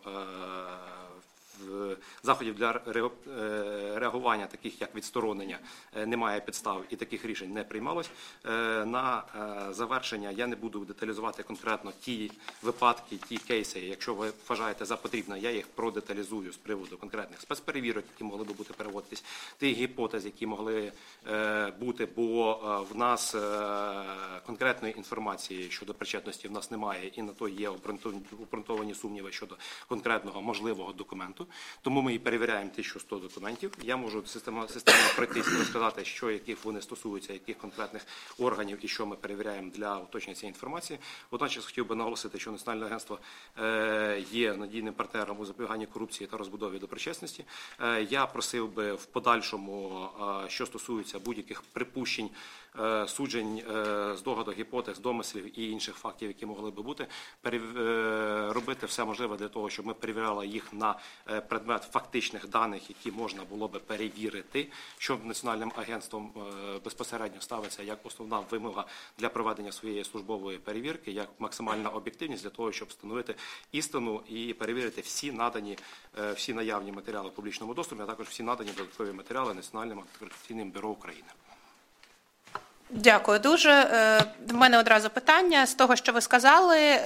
заходів для реагування, таких як відсторонення, немає підстав і таких рішень не приймалось. На завершення я не буду деталізувати конкретно ті випадки, ті кейси. Якщо ви вважаєте за потрібне, я їх продеталізую з приводу конкретних спецперевірок, які могли б бути переводитись, тих гіпотез, які могли бути, бо в нас конкретної інформації щодо причетності в нас немає, і на то є обґрунтовані сумніви щодо конкретного можливого документу. документу, тому ми і перевіряємо 1100 документів. Я можу системно пройтись і розказати, яких вони стосуються, яких конкретних органів і що ми перевіряємо для уточнення цієї інформації. Водночас хотів би наголосити, що Національне агентство є надійним партнером у запобіганні корупції та розбудові доброчесності. Я просив би в подальшому, що стосується будь-яких припущень, суджень, здогадок, гіпотез, домислів і інших фактів, які могли би бути, робити все можливе для того, щоб ми перевіряли їх на предмет фактичних даних, які можна було би перевірити, що Національним агентством безпосередньо ставиться як основна вимога для проведення своєї службової перевірки, як максимальна об'єктивність для того, щоб встановити істину і перевірити всі наявні матеріали в публічному доступі, а також всі надані додаткові матеріали Національним антикорупційним бюро України. Дякую дуже. В мене одразу питання. З того, що ви сказали,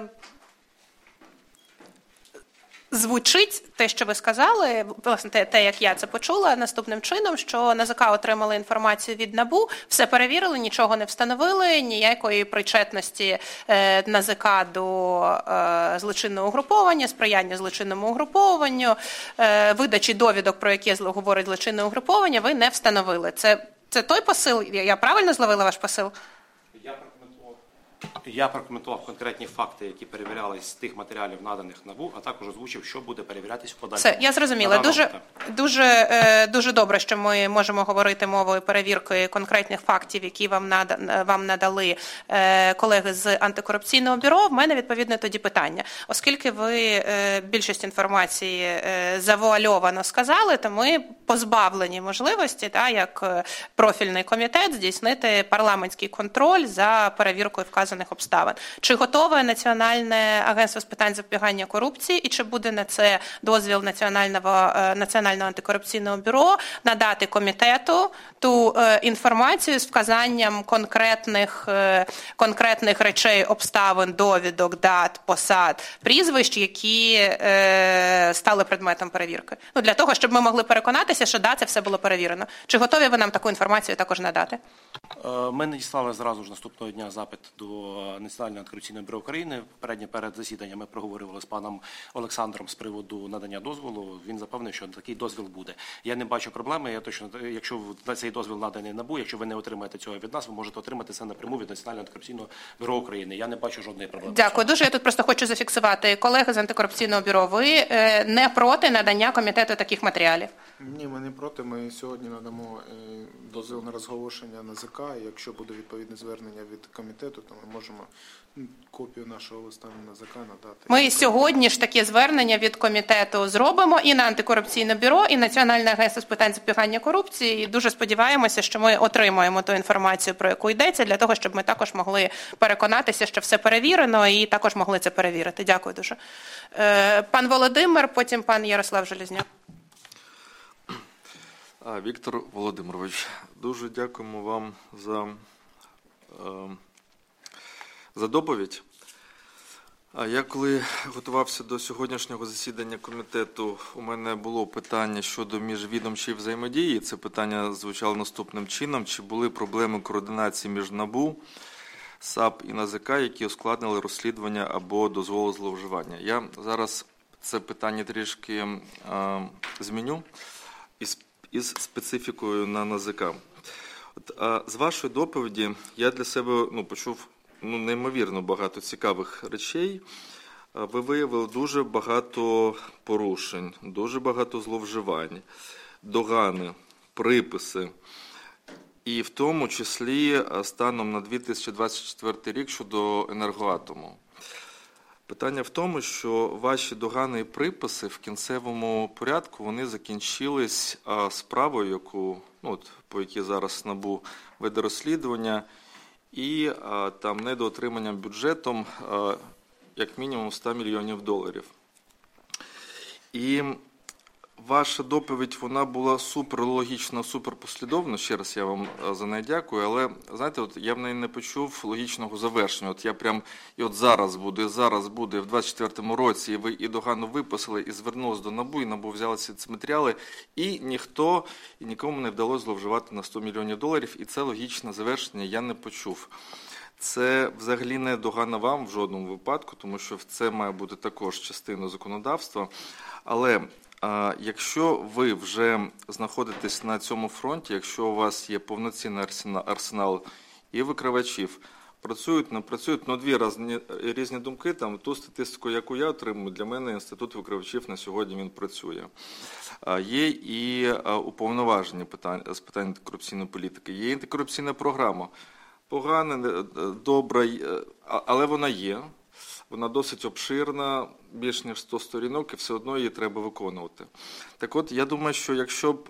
звучить те, що ви сказали, власне, те, як я це почула, наступним чином, що НАЗК отримали інформацію від НАБУ, все перевірили, нічого не встановили, ніякої причетності НАЗК до злочинного угруповання, сприяння злочинному угрупованню, видачі довідок, про які говорить злочинне угруповання, ви не встановили. Це той посил? Я правильно зловила ваш посил? Я прокоментував конкретні факти, які перевірялись з тих матеріалів, наданих НАБУ, а також озвучив, що буде перевірятись в подальшому. Все, я зрозуміла. Дуже добре, що ми можемо говорити мовою перевірки конкретних фактів, які вам надали колеги з антикорупційного бюро. В мене, відповідно, тоді питання. Оскільки ви більшість інформації завуальовано сказали, то ми позбавлені можливості, як профільний комітет, здійснити парламентський контроль за перевіркою вказаних обставин. Чи готове Національне агентство з питань запобігання корупції і чи буде на це дозвіл Національного антикорупційного бюро надати комітету ту інформацію з вказанням конкретних речей, обставин, довідок, дат, посад, прізвищ, які стали предметом перевірки? Для того, щоб ми могли переконатися, що це все було перевірено. Чи готові ви нам таку інформацію також надати? Ми надіслали зразу ж наступного дня запит до Національного антикорупційного бюро України. Попередньо перед засіданням ми проговорювали з паном Олександром з приводу надання дозволу. Він запевнив, що такий дозвіл буде. Я не бачу проблеми. Якщо цей дозвіл наданий НАБУ, якщо ви не отримаєте цього від нас, ви можете отримати це напряму від Національного антикорупційного бюро України. Я не бачу жодної проблеми. Дякую дуже. Я тут просто хочу зафіксувати. Колеги з антикорупційного бюро, ви не проти надання комітету таких матеріалів? Ні, ми не проти. Ми сьогодні надамо дозвіл на розголошення НАЗК. Якщо буде відповідне звернення від комітету, то ми можемо копію нашого листа на НАЗК надати. Ми сьогодні ж таке звернення від комітету зробимо і на антикорупційне бюро, і Національне агентство з питань запобігання корупції. І дуже сподіваємося, що ми отримаємо ту інформацію, про яку йдеться, для того, щоб ми також могли переконатися, що все перевірено, і також могли це перевірити. Дякую дуже. Пан Володимир, потім пан Ярослав Железняк. Віктор Володимирович, дуже дякуємо вам за доповідь. Я коли готувався до сьогоднішнього засідання комітету, у мене було питання щодо міжвідомчої взаємодії. Це питання звучало наступним чином. Чи були проблеми координації між НАБУ, САП і НАЗК, які ускладнили розслідування або дозволили зловживання? Я зараз це питання трішки зміню із специфікою на НАЗК. З вашої доповіді я для себе почув неймовірно багато цікавих речей. Ви виявили дуже багато порушень, дуже багато зловживань, догани, приписи. І в тому числі станом на 2024 рік щодо Енергоатому. Питання в тому, що ваші догани і приписи в кінцевому порядку, вони закінчились справою, по якій зараз НАБУ веде розслідування, і там недоотриманням бюджетом як мінімум $100 мільйонів. І ваша доповідь, вона була суперлогічна, суперпослідовна. Ще раз я вам за неї дякую. Але, знаєте, я в неї не почув логічного завершення. Зараз буде, в 24-му році, і ви і догану виписали, і звернулись до НАБУ, і НАБУ взяли ці матеріали, і нікому не вдалося зловживати на $100 мільйонів. І це логічне завершення я не почув. Це взагалі не догана вам в жодному випадку, тому що це має бути також частиною законодавства. Але Якщо ви вже знаходитесь на цьому фронті, якщо у вас є повноцінний арсенал і викривачів, працюють, не працюють, дві різні думки. Там ту статистику, яку я отримую, для мене інститут викривачів на сьогодні він працює. Є і уповноважені з питань антикорупційної політики, є антикорупційна програма. Погана, добра, але вона є. Вона досить обширна, більш ніж 100 сторінок, і все одно її треба виконувати. Так от, я думаю, що якщо б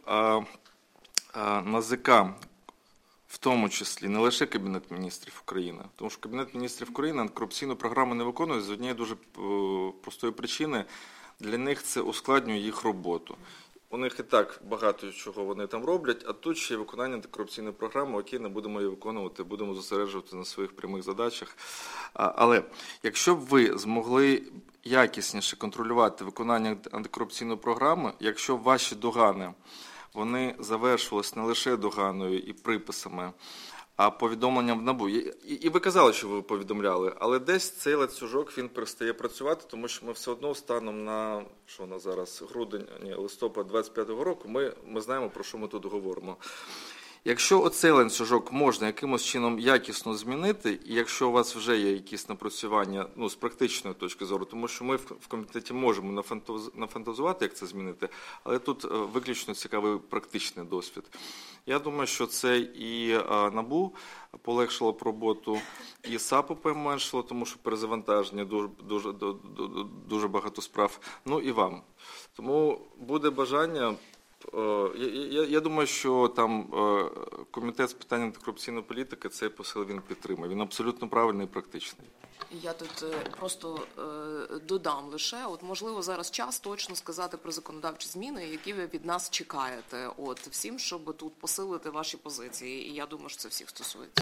НАЗК, в тому числі, не лише Кабінет міністрів України, тому що Кабінет міністрів України антикорупційну програму не виконує з однієї дуже простої причини. Для них це ускладнює їх роботу. У них і так багато чого вони там роблять, а тут ще виконання антикорупційної програми, окей, не будемо її виконувати, будемо зосереджувати на своїх прямих задачах. Але якщо б ви змогли якісніше контролювати виконання антикорупційної програми, якщо б ваші догани, вони завершувалися не лише доганою і приписами, а повідомленням в НАБУ. І ви казали, що ви повідомляли, але десь цей ланцюжок, він перестає працювати, тому що ми все одно станом на, що на зараз, листопад 25-го року, ми знаємо, про що ми тут говоримо. Якщо оцей ланцюжок можна якимось чином якісно змінити, і якщо у вас вже є якісь напрацювання, з практичної точки зору, тому що ми в комітеті можемо нафантазувати, як це змінити, але тут виключно цікавий практичний досвід. Я думаю, що це і НАБУ полегшило б роботу, і САПу поменшило, тому що перезавантаження дуже багато справ, і вам. Тому буде бажання. Я думаю, що там Комітет з питань антикорупційної політики цей посил він підтримує. Він абсолютно правильний і практичний. Я тут просто додам лише, можливо, зараз час точно сказати про законодавчі зміни, які ви від нас чекаєте. Всім, щоб тут посилити ваші позиції. І я думаю, що це всіх стосується.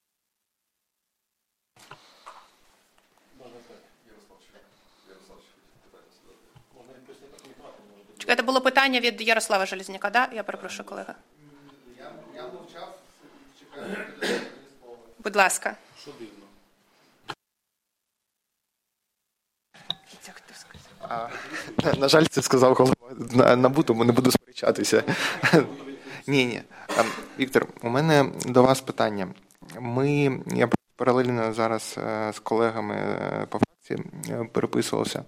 Це було питання від Ярослава Железняка, да? Я перепрошую, колега. Я мовчав, чекаю. Будь ласка. Що дивно? На жаль, це сказав голова НАБУ, тому не буду сперечатися. Ні. Віктор, у мене до вас питання. Я паралельно зараз з колегами по фракції переписувався.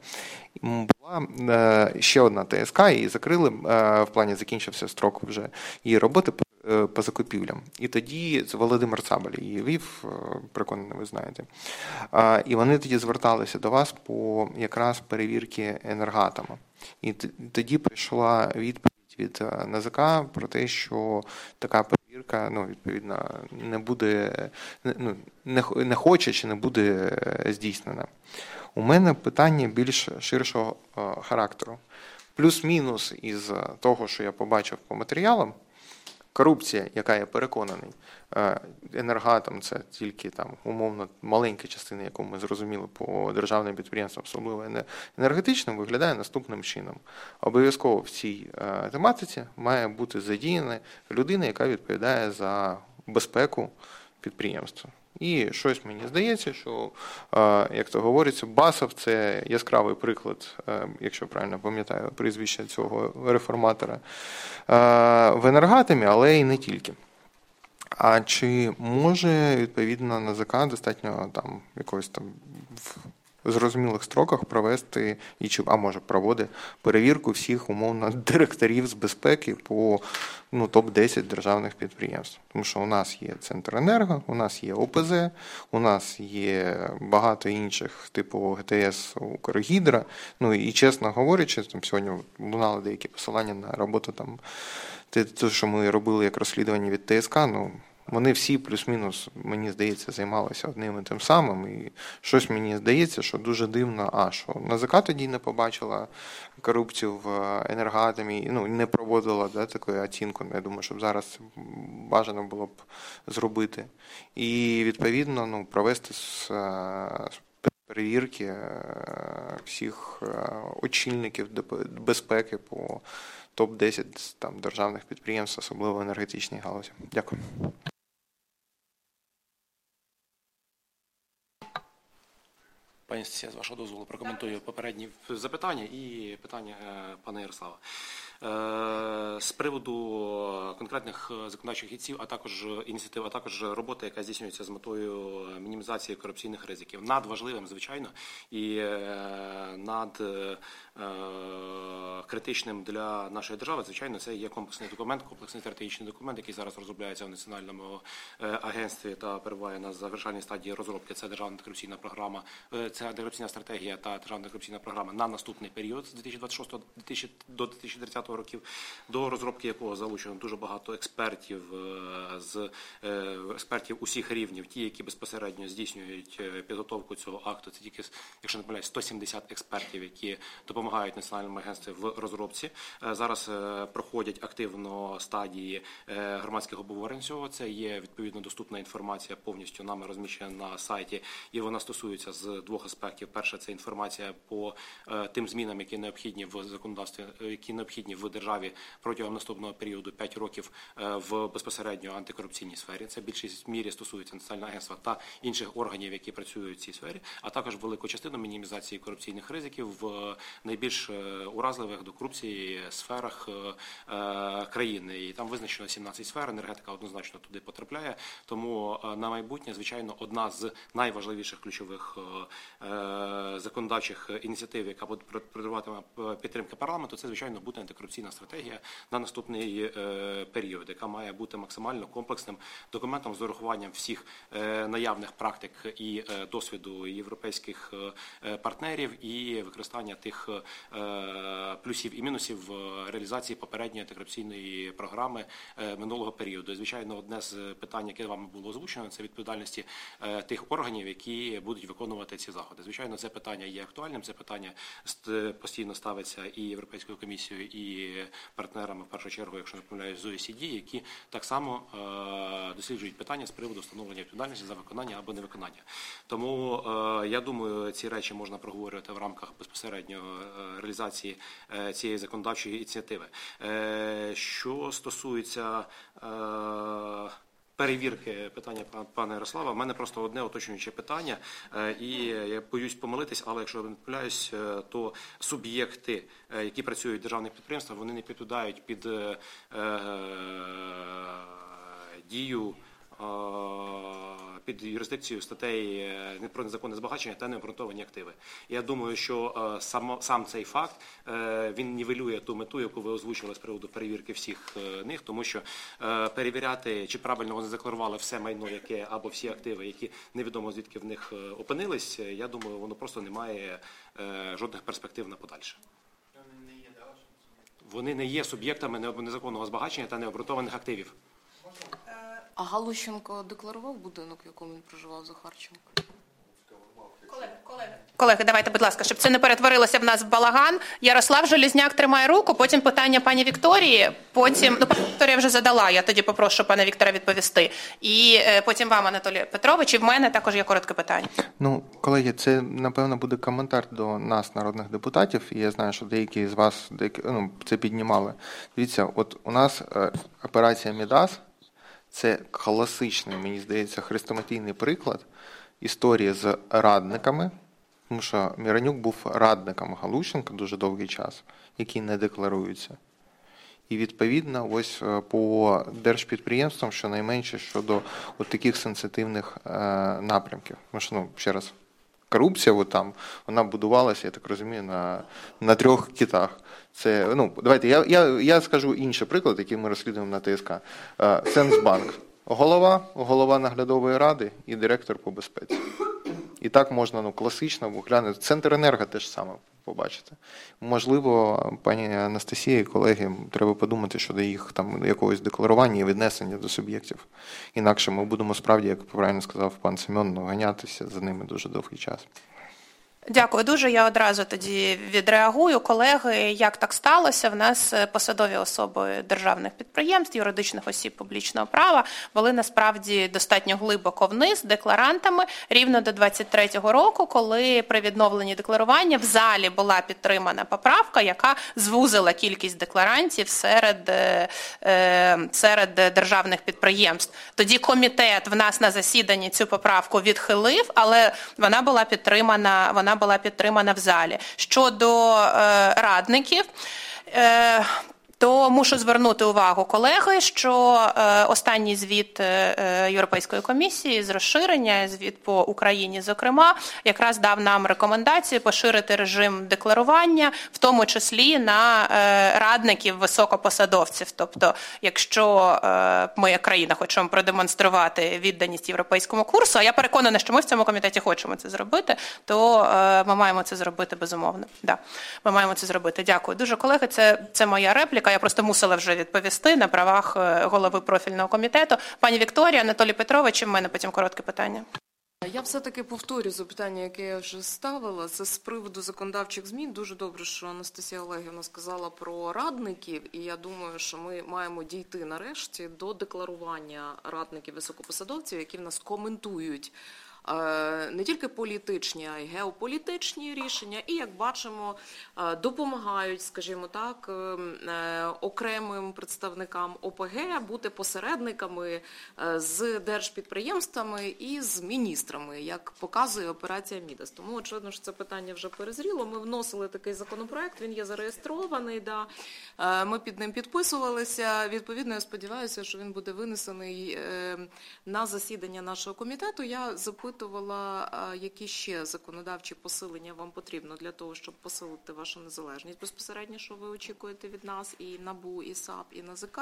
Була ще одна ТСК, її закрили, в плані закінчився строк вже її роботи по закупівлям. І тоді Володимир Цабаль її вів, переконаний, ви знаєте. І вони тоді зверталися до вас по якраз перевірки Енергоатому. І тоді прийшла відповідь від НАЗК про те, що така перевірка, відповідно, не буде, не хоче чи не буде здійснена. У мене питання більш ширшого характеру. Плюс-мінус із того, що я побачив по матеріалам, корупція, яка, я переконаний, Енергоатом – це тільки там умовно маленька частина, яку ми зрозуміли по державним підприємствам, особливо енергетичним, виглядає наступним чином. Обов'язково в цій тематиці має бути задіяна людина, яка відповідає за безпеку підприємства. І щось мені здається, що, як то говориться, Басов – це яскравий приклад, якщо правильно пам'ятаю прізвище цього реформатора, в Енергоатомі, але і не тільки. А чи може, відповідно, НАЗК достатньо там якось там в зрозумілих строках провести, а може проводить перевірку всіх умовно директорів з безпеки по топ-10 державних підприємств? Тому що у нас є Центренерго, у нас є ОПЗ, у нас є багато інших, типу ГТС, Укргідро. І, чесно говорячи, там сьогодні лунали деякі посилання на роботу там, те, що ми робили як розслідування від ТСК, вони всі плюс-мінус, мені здається, займалися одним і тим самим. І щось мені здається, що дуже дивно, що НАЗК тоді не побачила корупцію в Енергоатомі, не проводила таку оцінку. Я думаю, щоб зараз бажано було б зробити. І, відповідно, провести перевірки всіх очільників безпеки по топ-10 там державних підприємств, особливо в енергетичній галузі. Дякую. Пані Анастасія, з вашого дозволу, прокоментую попередні запитання і питання пана Ярослава. З приводу конкретних законодавчих ініціатив, а також роботи, яка здійснюється з метою мінімізації корупційних ризиків. Надважливим, звичайно, і над критичним для нашої держави, звичайно, це є комплексний документ, комплексний стратегічний документ, який зараз розробляється в Національному агентстві та перебуває на завершальній стадії розробки. Це державна антикорупційна програма, це антикорупційна стратегія та державна антикорупційна програма на наступний період з 2026 до 2030 років, до розробки якого залучено дуже багато експертів експертів усіх рівнів, ті, які безпосередньо здійснюють підготовку цього акту. Це тільки, якщо не помиляюсь, 170 експертів, які допомагають Національному агентстві в розробці. Зараз проходять активно стадії громадських обговорень цього. Це є відповідно доступна інформація, повністю нами розміщена на сайті, і вона стосується з двох аспектів. Перше, це інформація по тим змінам, які необхідні в законодавстві, які необхідні в державі протягом наступного періоду 5 років в безпосередньо антикорупційній сфері. Це в більшій мірі стосується Національного агентства та інших органів, які працюють в цій сфері, а також велику частину мінімізації корупційних ризиків в найбільш уразливих до корупції сферах країни. І там визначено 17 сфер, енергетика однозначно туди потрапляє. Тому на майбутнє, звичайно, одна з найважливіших ключових законодавчих ініціатив, яка буде потребуватиме підтримки парламенту, це, звичайно, буде антикорупційна стратегія на наступний період, яка має бути максимально комплексним документом з урахуванням всіх наявних практик і досвіду європейських партнерів і використання тих плюсів і мінусів в реалізації попередньої антикорупційної програми минулого періоду. Звичайно, одне з питань, яке вами було озвучено, це відповідальності тих органів, які будуть виконувати ці заходи. Звичайно, це питання є актуальним, це питання постійно ставиться і Європейською комісією, і партнерами, в першу чергу, якщо не помиляюсь, з OECD, які так само досліджують питання з приводу встановлення відповідальності за виконання або невиконання. Тому, я думаю, ці речі можна проговорювати в рамках безпосередньо реалізації цієї законодавчої ініціативи. Що стосується перевірки питання пана Ярослава, в мене просто одне уточнююче питання, і я боюсь помилитись, але якщо я не помиляюсь, то суб'єкти, які працюють в державних підприємствах, вони не підпадають під дію, під юрисдикцію статей про незаконне збагачення та необґрунтовані активи. Я думаю, що сам цей факт, він нівелює ту мету, яку ви озвучили з приводу перевірки всіх них, тому що перевіряти, чи правильно вони задекларували все майно, яке, або всі активи, які невідомо звідки в них опинились, я думаю, воно просто не має жодних перспектив на подальше. Вони не є суб'єктами незаконного збагачення та необґрунтованих активів. А Галущенко декларував будинок, в якому він проживав, Захарченко? Колеги, давайте, будь ласка, щоб це не перетворилося в нас в балаган. Ярослав Железняк тримає руку, потім питання пані Вікторії, потім, пані Вікторія вже задала, я тоді попрошу пана Віктора відповісти. І потім вам, Анатолій Петрович, і в мене також є коротке питання. Колеги, це, напевно, буде коментар до нас, народних депутатів, і я знаю, що деякі з вас це піднімали. Дивіться, от у нас операція «Мідас» – це класичний, мені здається, хрестоматійний приклад історії з радниками, тому що Миронюк був радником Галущенка дуже довгий час, який не декларується. І відповідно ось по держпідприємствам щонайменше щодо от таких сенситивних напрямків. Тому що, ще раз, корупція там, вона будувалася, я так розумію, на 3 китах. Це, давайте, я скажу інший приклад, який ми розслідуємо на ТСК. Сенсбанк. Голова наглядової ради і директор по безпеці. І так можна класично глянути. Центренерго теж саме побачити. Можливо, пані Анастасія і колеги, треба подумати щодо їх там якогось декларування і віднесення до суб'єктів. Інакше ми будемо справді, як правильно сказав пан Семен, ганятися за ними дуже довгий час. Дякую дуже. Я одразу тоді відреагую. Колеги, як так сталося? В нас посадові особи державних підприємств, юридичних осіб публічного права були насправді достатньо глибоко вниз декларантами рівно до 23-го року, коли при відновленні декларування в залі була підтримана поправка, яка звузила кількість декларантів серед державних підприємств. Тоді комітет в нас на засіданні цю поправку відхилив, але вона була підтримана в залі. Щодо радників, то мушу звернути увагу колеги, що останній звіт Європейської комісії з розширення, звіт по Україні, зокрема, якраз дав нам рекомендацію поширити режим декларування, в тому числі на радників високопосадовців. Тобто, якщо ми, як країна, хочемо продемонструвати відданість європейському курсу, а я переконана, що ми в цьому комітеті хочемо це зробити, то ми маємо це зробити безумовно. Да, ми маємо це зробити. Дякую. Дуже, колеги, це моя репліка. Я просто мусила вже відповісти на правах голови профільного комітету. Пані Вікторія, Анатолій Петрович, і в мене потім коротке питання. Я все-таки повторю запитання, яке я вже ставила. Це з приводу законодавчих змін. Дуже добре, що Анастасія Олегівна сказала про радників. І я думаю, що ми маємо дійти нарешті до декларування радників високопосадовців, які в нас коментують не тільки політичні, а й геополітичні рішення, і, як бачимо, допомагають, скажімо так, окремим представникам ОПГ бути посередниками з держпідприємствами і з міністрами, як показує операція Мідас. Тому, очевидно, що це питання вже перезріло. Ми вносили такий законопроект, він є зареєстрований, да. Ми під ним підписувалися. Відповідно, я сподіваюся, що він буде винесений на засідання нашого комітету. Я запитувала, які ще законодавчі посилення вам потрібно для того, щоб посилити вашу незалежність безпосередньо, що ви очікуєте від нас, і НАБУ, і САП, і НАЗК.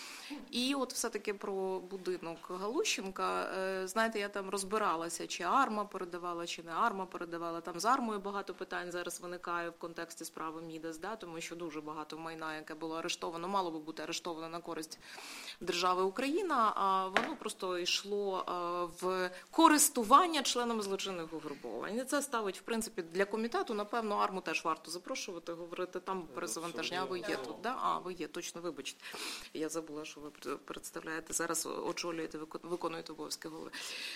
І от все-таки про будинок Галущенка. Знаєте, я там розбиралася, чи АРМА передавала, чи не АРМА передавала. Там з АРМою багато питань зараз виникає в контексті справи Мідас, да? Тому що дуже багато майна, яке було арештовано, мало би бути арештовано на користь держави Україна, а воно просто йшло в користування членами злочинних угруповань. І це ставить, в принципі, для комітету, напевно, АРМу теж варто запрошувати, говорити, там перезавантаження. Ви є тут, да? А, ви є, точно, вибачте. Я забула, що ви представляєте, зараз очолюєте, виконуєте обов'язки голови.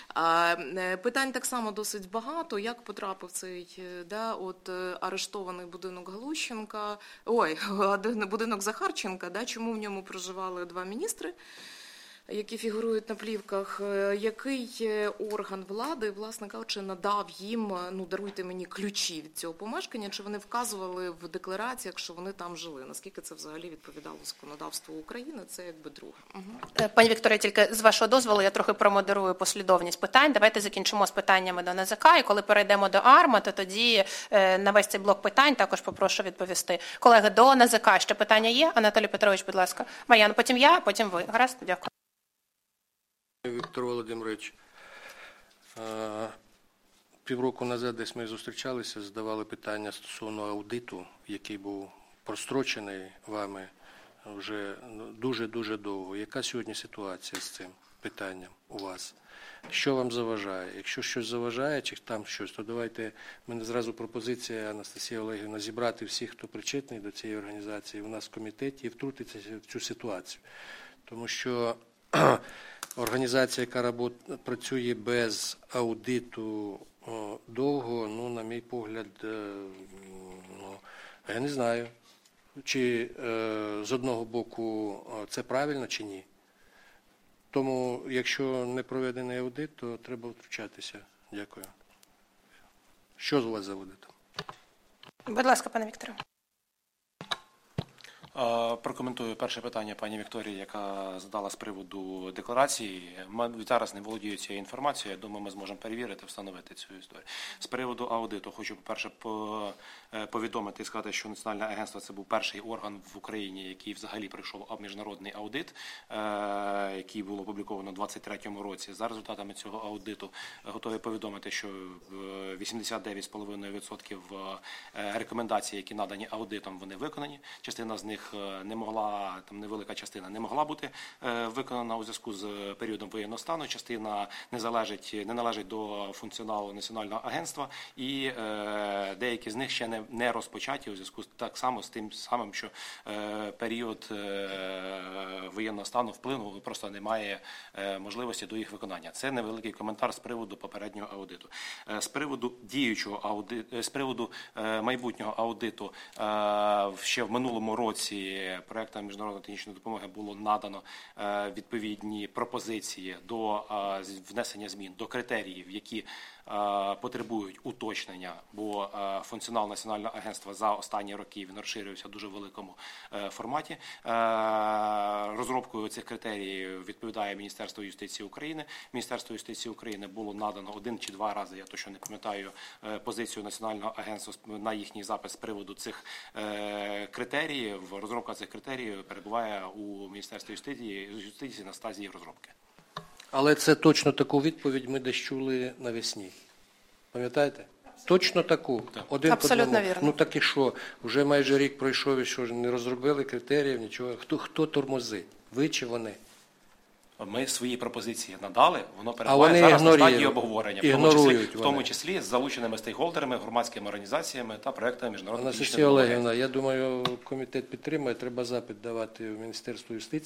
Питань так само досить багато. Як потрапив цей, да, от арештований будинок Галущенка, будинок Захарченка, да, чому в ньому проживали два міністри, які фігурують на плівках, який орган влади, власне кажучи, надав їм, даруйте мені, ключі від цього помешкання, чи вони вказували в деклараціях, що вони там жили? Наскільки це взагалі відповідало законодавству України? Це якби друге. Угу. Пані Вікторія, тільки з вашого дозволу я трохи промодерую послідовність питань. Давайте закінчимо з питаннями до НАЗК, і коли перейдемо до АРМА, то тоді на весь цей блок питань також попрошу відповісти. Колеги, до НАЗК ще питання є? Анатолій Петрович, будь ласка. Мар'яна, потім я, потім ви. Гаразд? Дякую. Віктор Володимирович, півроку назад десь ми зустрічалися, задавали питання стосовно аудиту, який був прострочений вами вже дуже-дуже довго. Яка сьогодні ситуація з цим питанням у вас? Що вам заважає? Якщо щось заважає, чи там щось, то давайте, в мене зразу пропозиція, Анастасія Олегівна, зібрати всіх, хто причетний до цієї організації у нас в комітеті і втрутитися в цю ситуацію. Тому що організація, яка працює без аудиту довго, на мій погляд, я не знаю, чи з одного боку це правильно, чи ні. Тому, якщо не проведений аудит, то треба втручатися. Дякую. Що у вас за аудитом? Будь ласка, пане Вікторе. Прокоментую перше питання пані Вікторії, яка задала з приводу декларації. Ми зараз не володію цією інформацією, я думаю, ми зможемо перевірити, встановити цю історію. З приводу аудиту хочу, по-перше, повідомити і сказати, що Національне агентство – це був перший орган в Україні, який взагалі пройшов міжнародний аудит, який було опубліковано у 2023 році. За результатами цього аудиту готові повідомити, що 89,5% рекомендацій, які надані аудитом, вони виконані. Частина з них них не могла, там невелика частина не могла бути виконана у зв'язку з періодом воєнного стану, частина не належить до функціоналу Національного агентства, і деякі з них ще не розпочаті у зв'язку так само з тим самим, що період воєнного стану вплинув, просто немає можливості до їх виконання. Це невеликий коментар з приводу попереднього аудиту. З приводу діючого аудиту, з приводу майбутнього аудиту, ще в минулому році проектам міжнародної технічної допомоги було надано відповідні пропозиції до внесення змін до критеріїв, які потребують уточнення, бо функціонал Національного агентства за останні роки він розширився в дуже великому форматі. Розробкою цих критеріїв відповідає Міністерство юстиції України. Міністерство юстиції України було надано 1 чи 2 рази, я точно не пам'ятаю, позицію Національного агентства на їхній запис з приводу цих критеріїв. Розробка цих критеріїв перебуває у Міністерстві юстиції на стадії розробки. Але це точно таку відповідь ми десь чули навесні. Пам'ятаєте? Точно таку. Один Абсолютно вірно. Ну так і що? Вже майже рік пройшов і що ж не розробили критеріїв, нічого. Хто тормозить? Ви чи вони? Ми свої пропозиції надали, воно перебуває зараз на стадії обговорення, в тому числі з залученими стейкхолдерами, громадськими організаціями та проектами міжнародної технічної допомоги. Олегівна, я думаю, комітет підтримує, треба запит давати в Міністерство юстиції.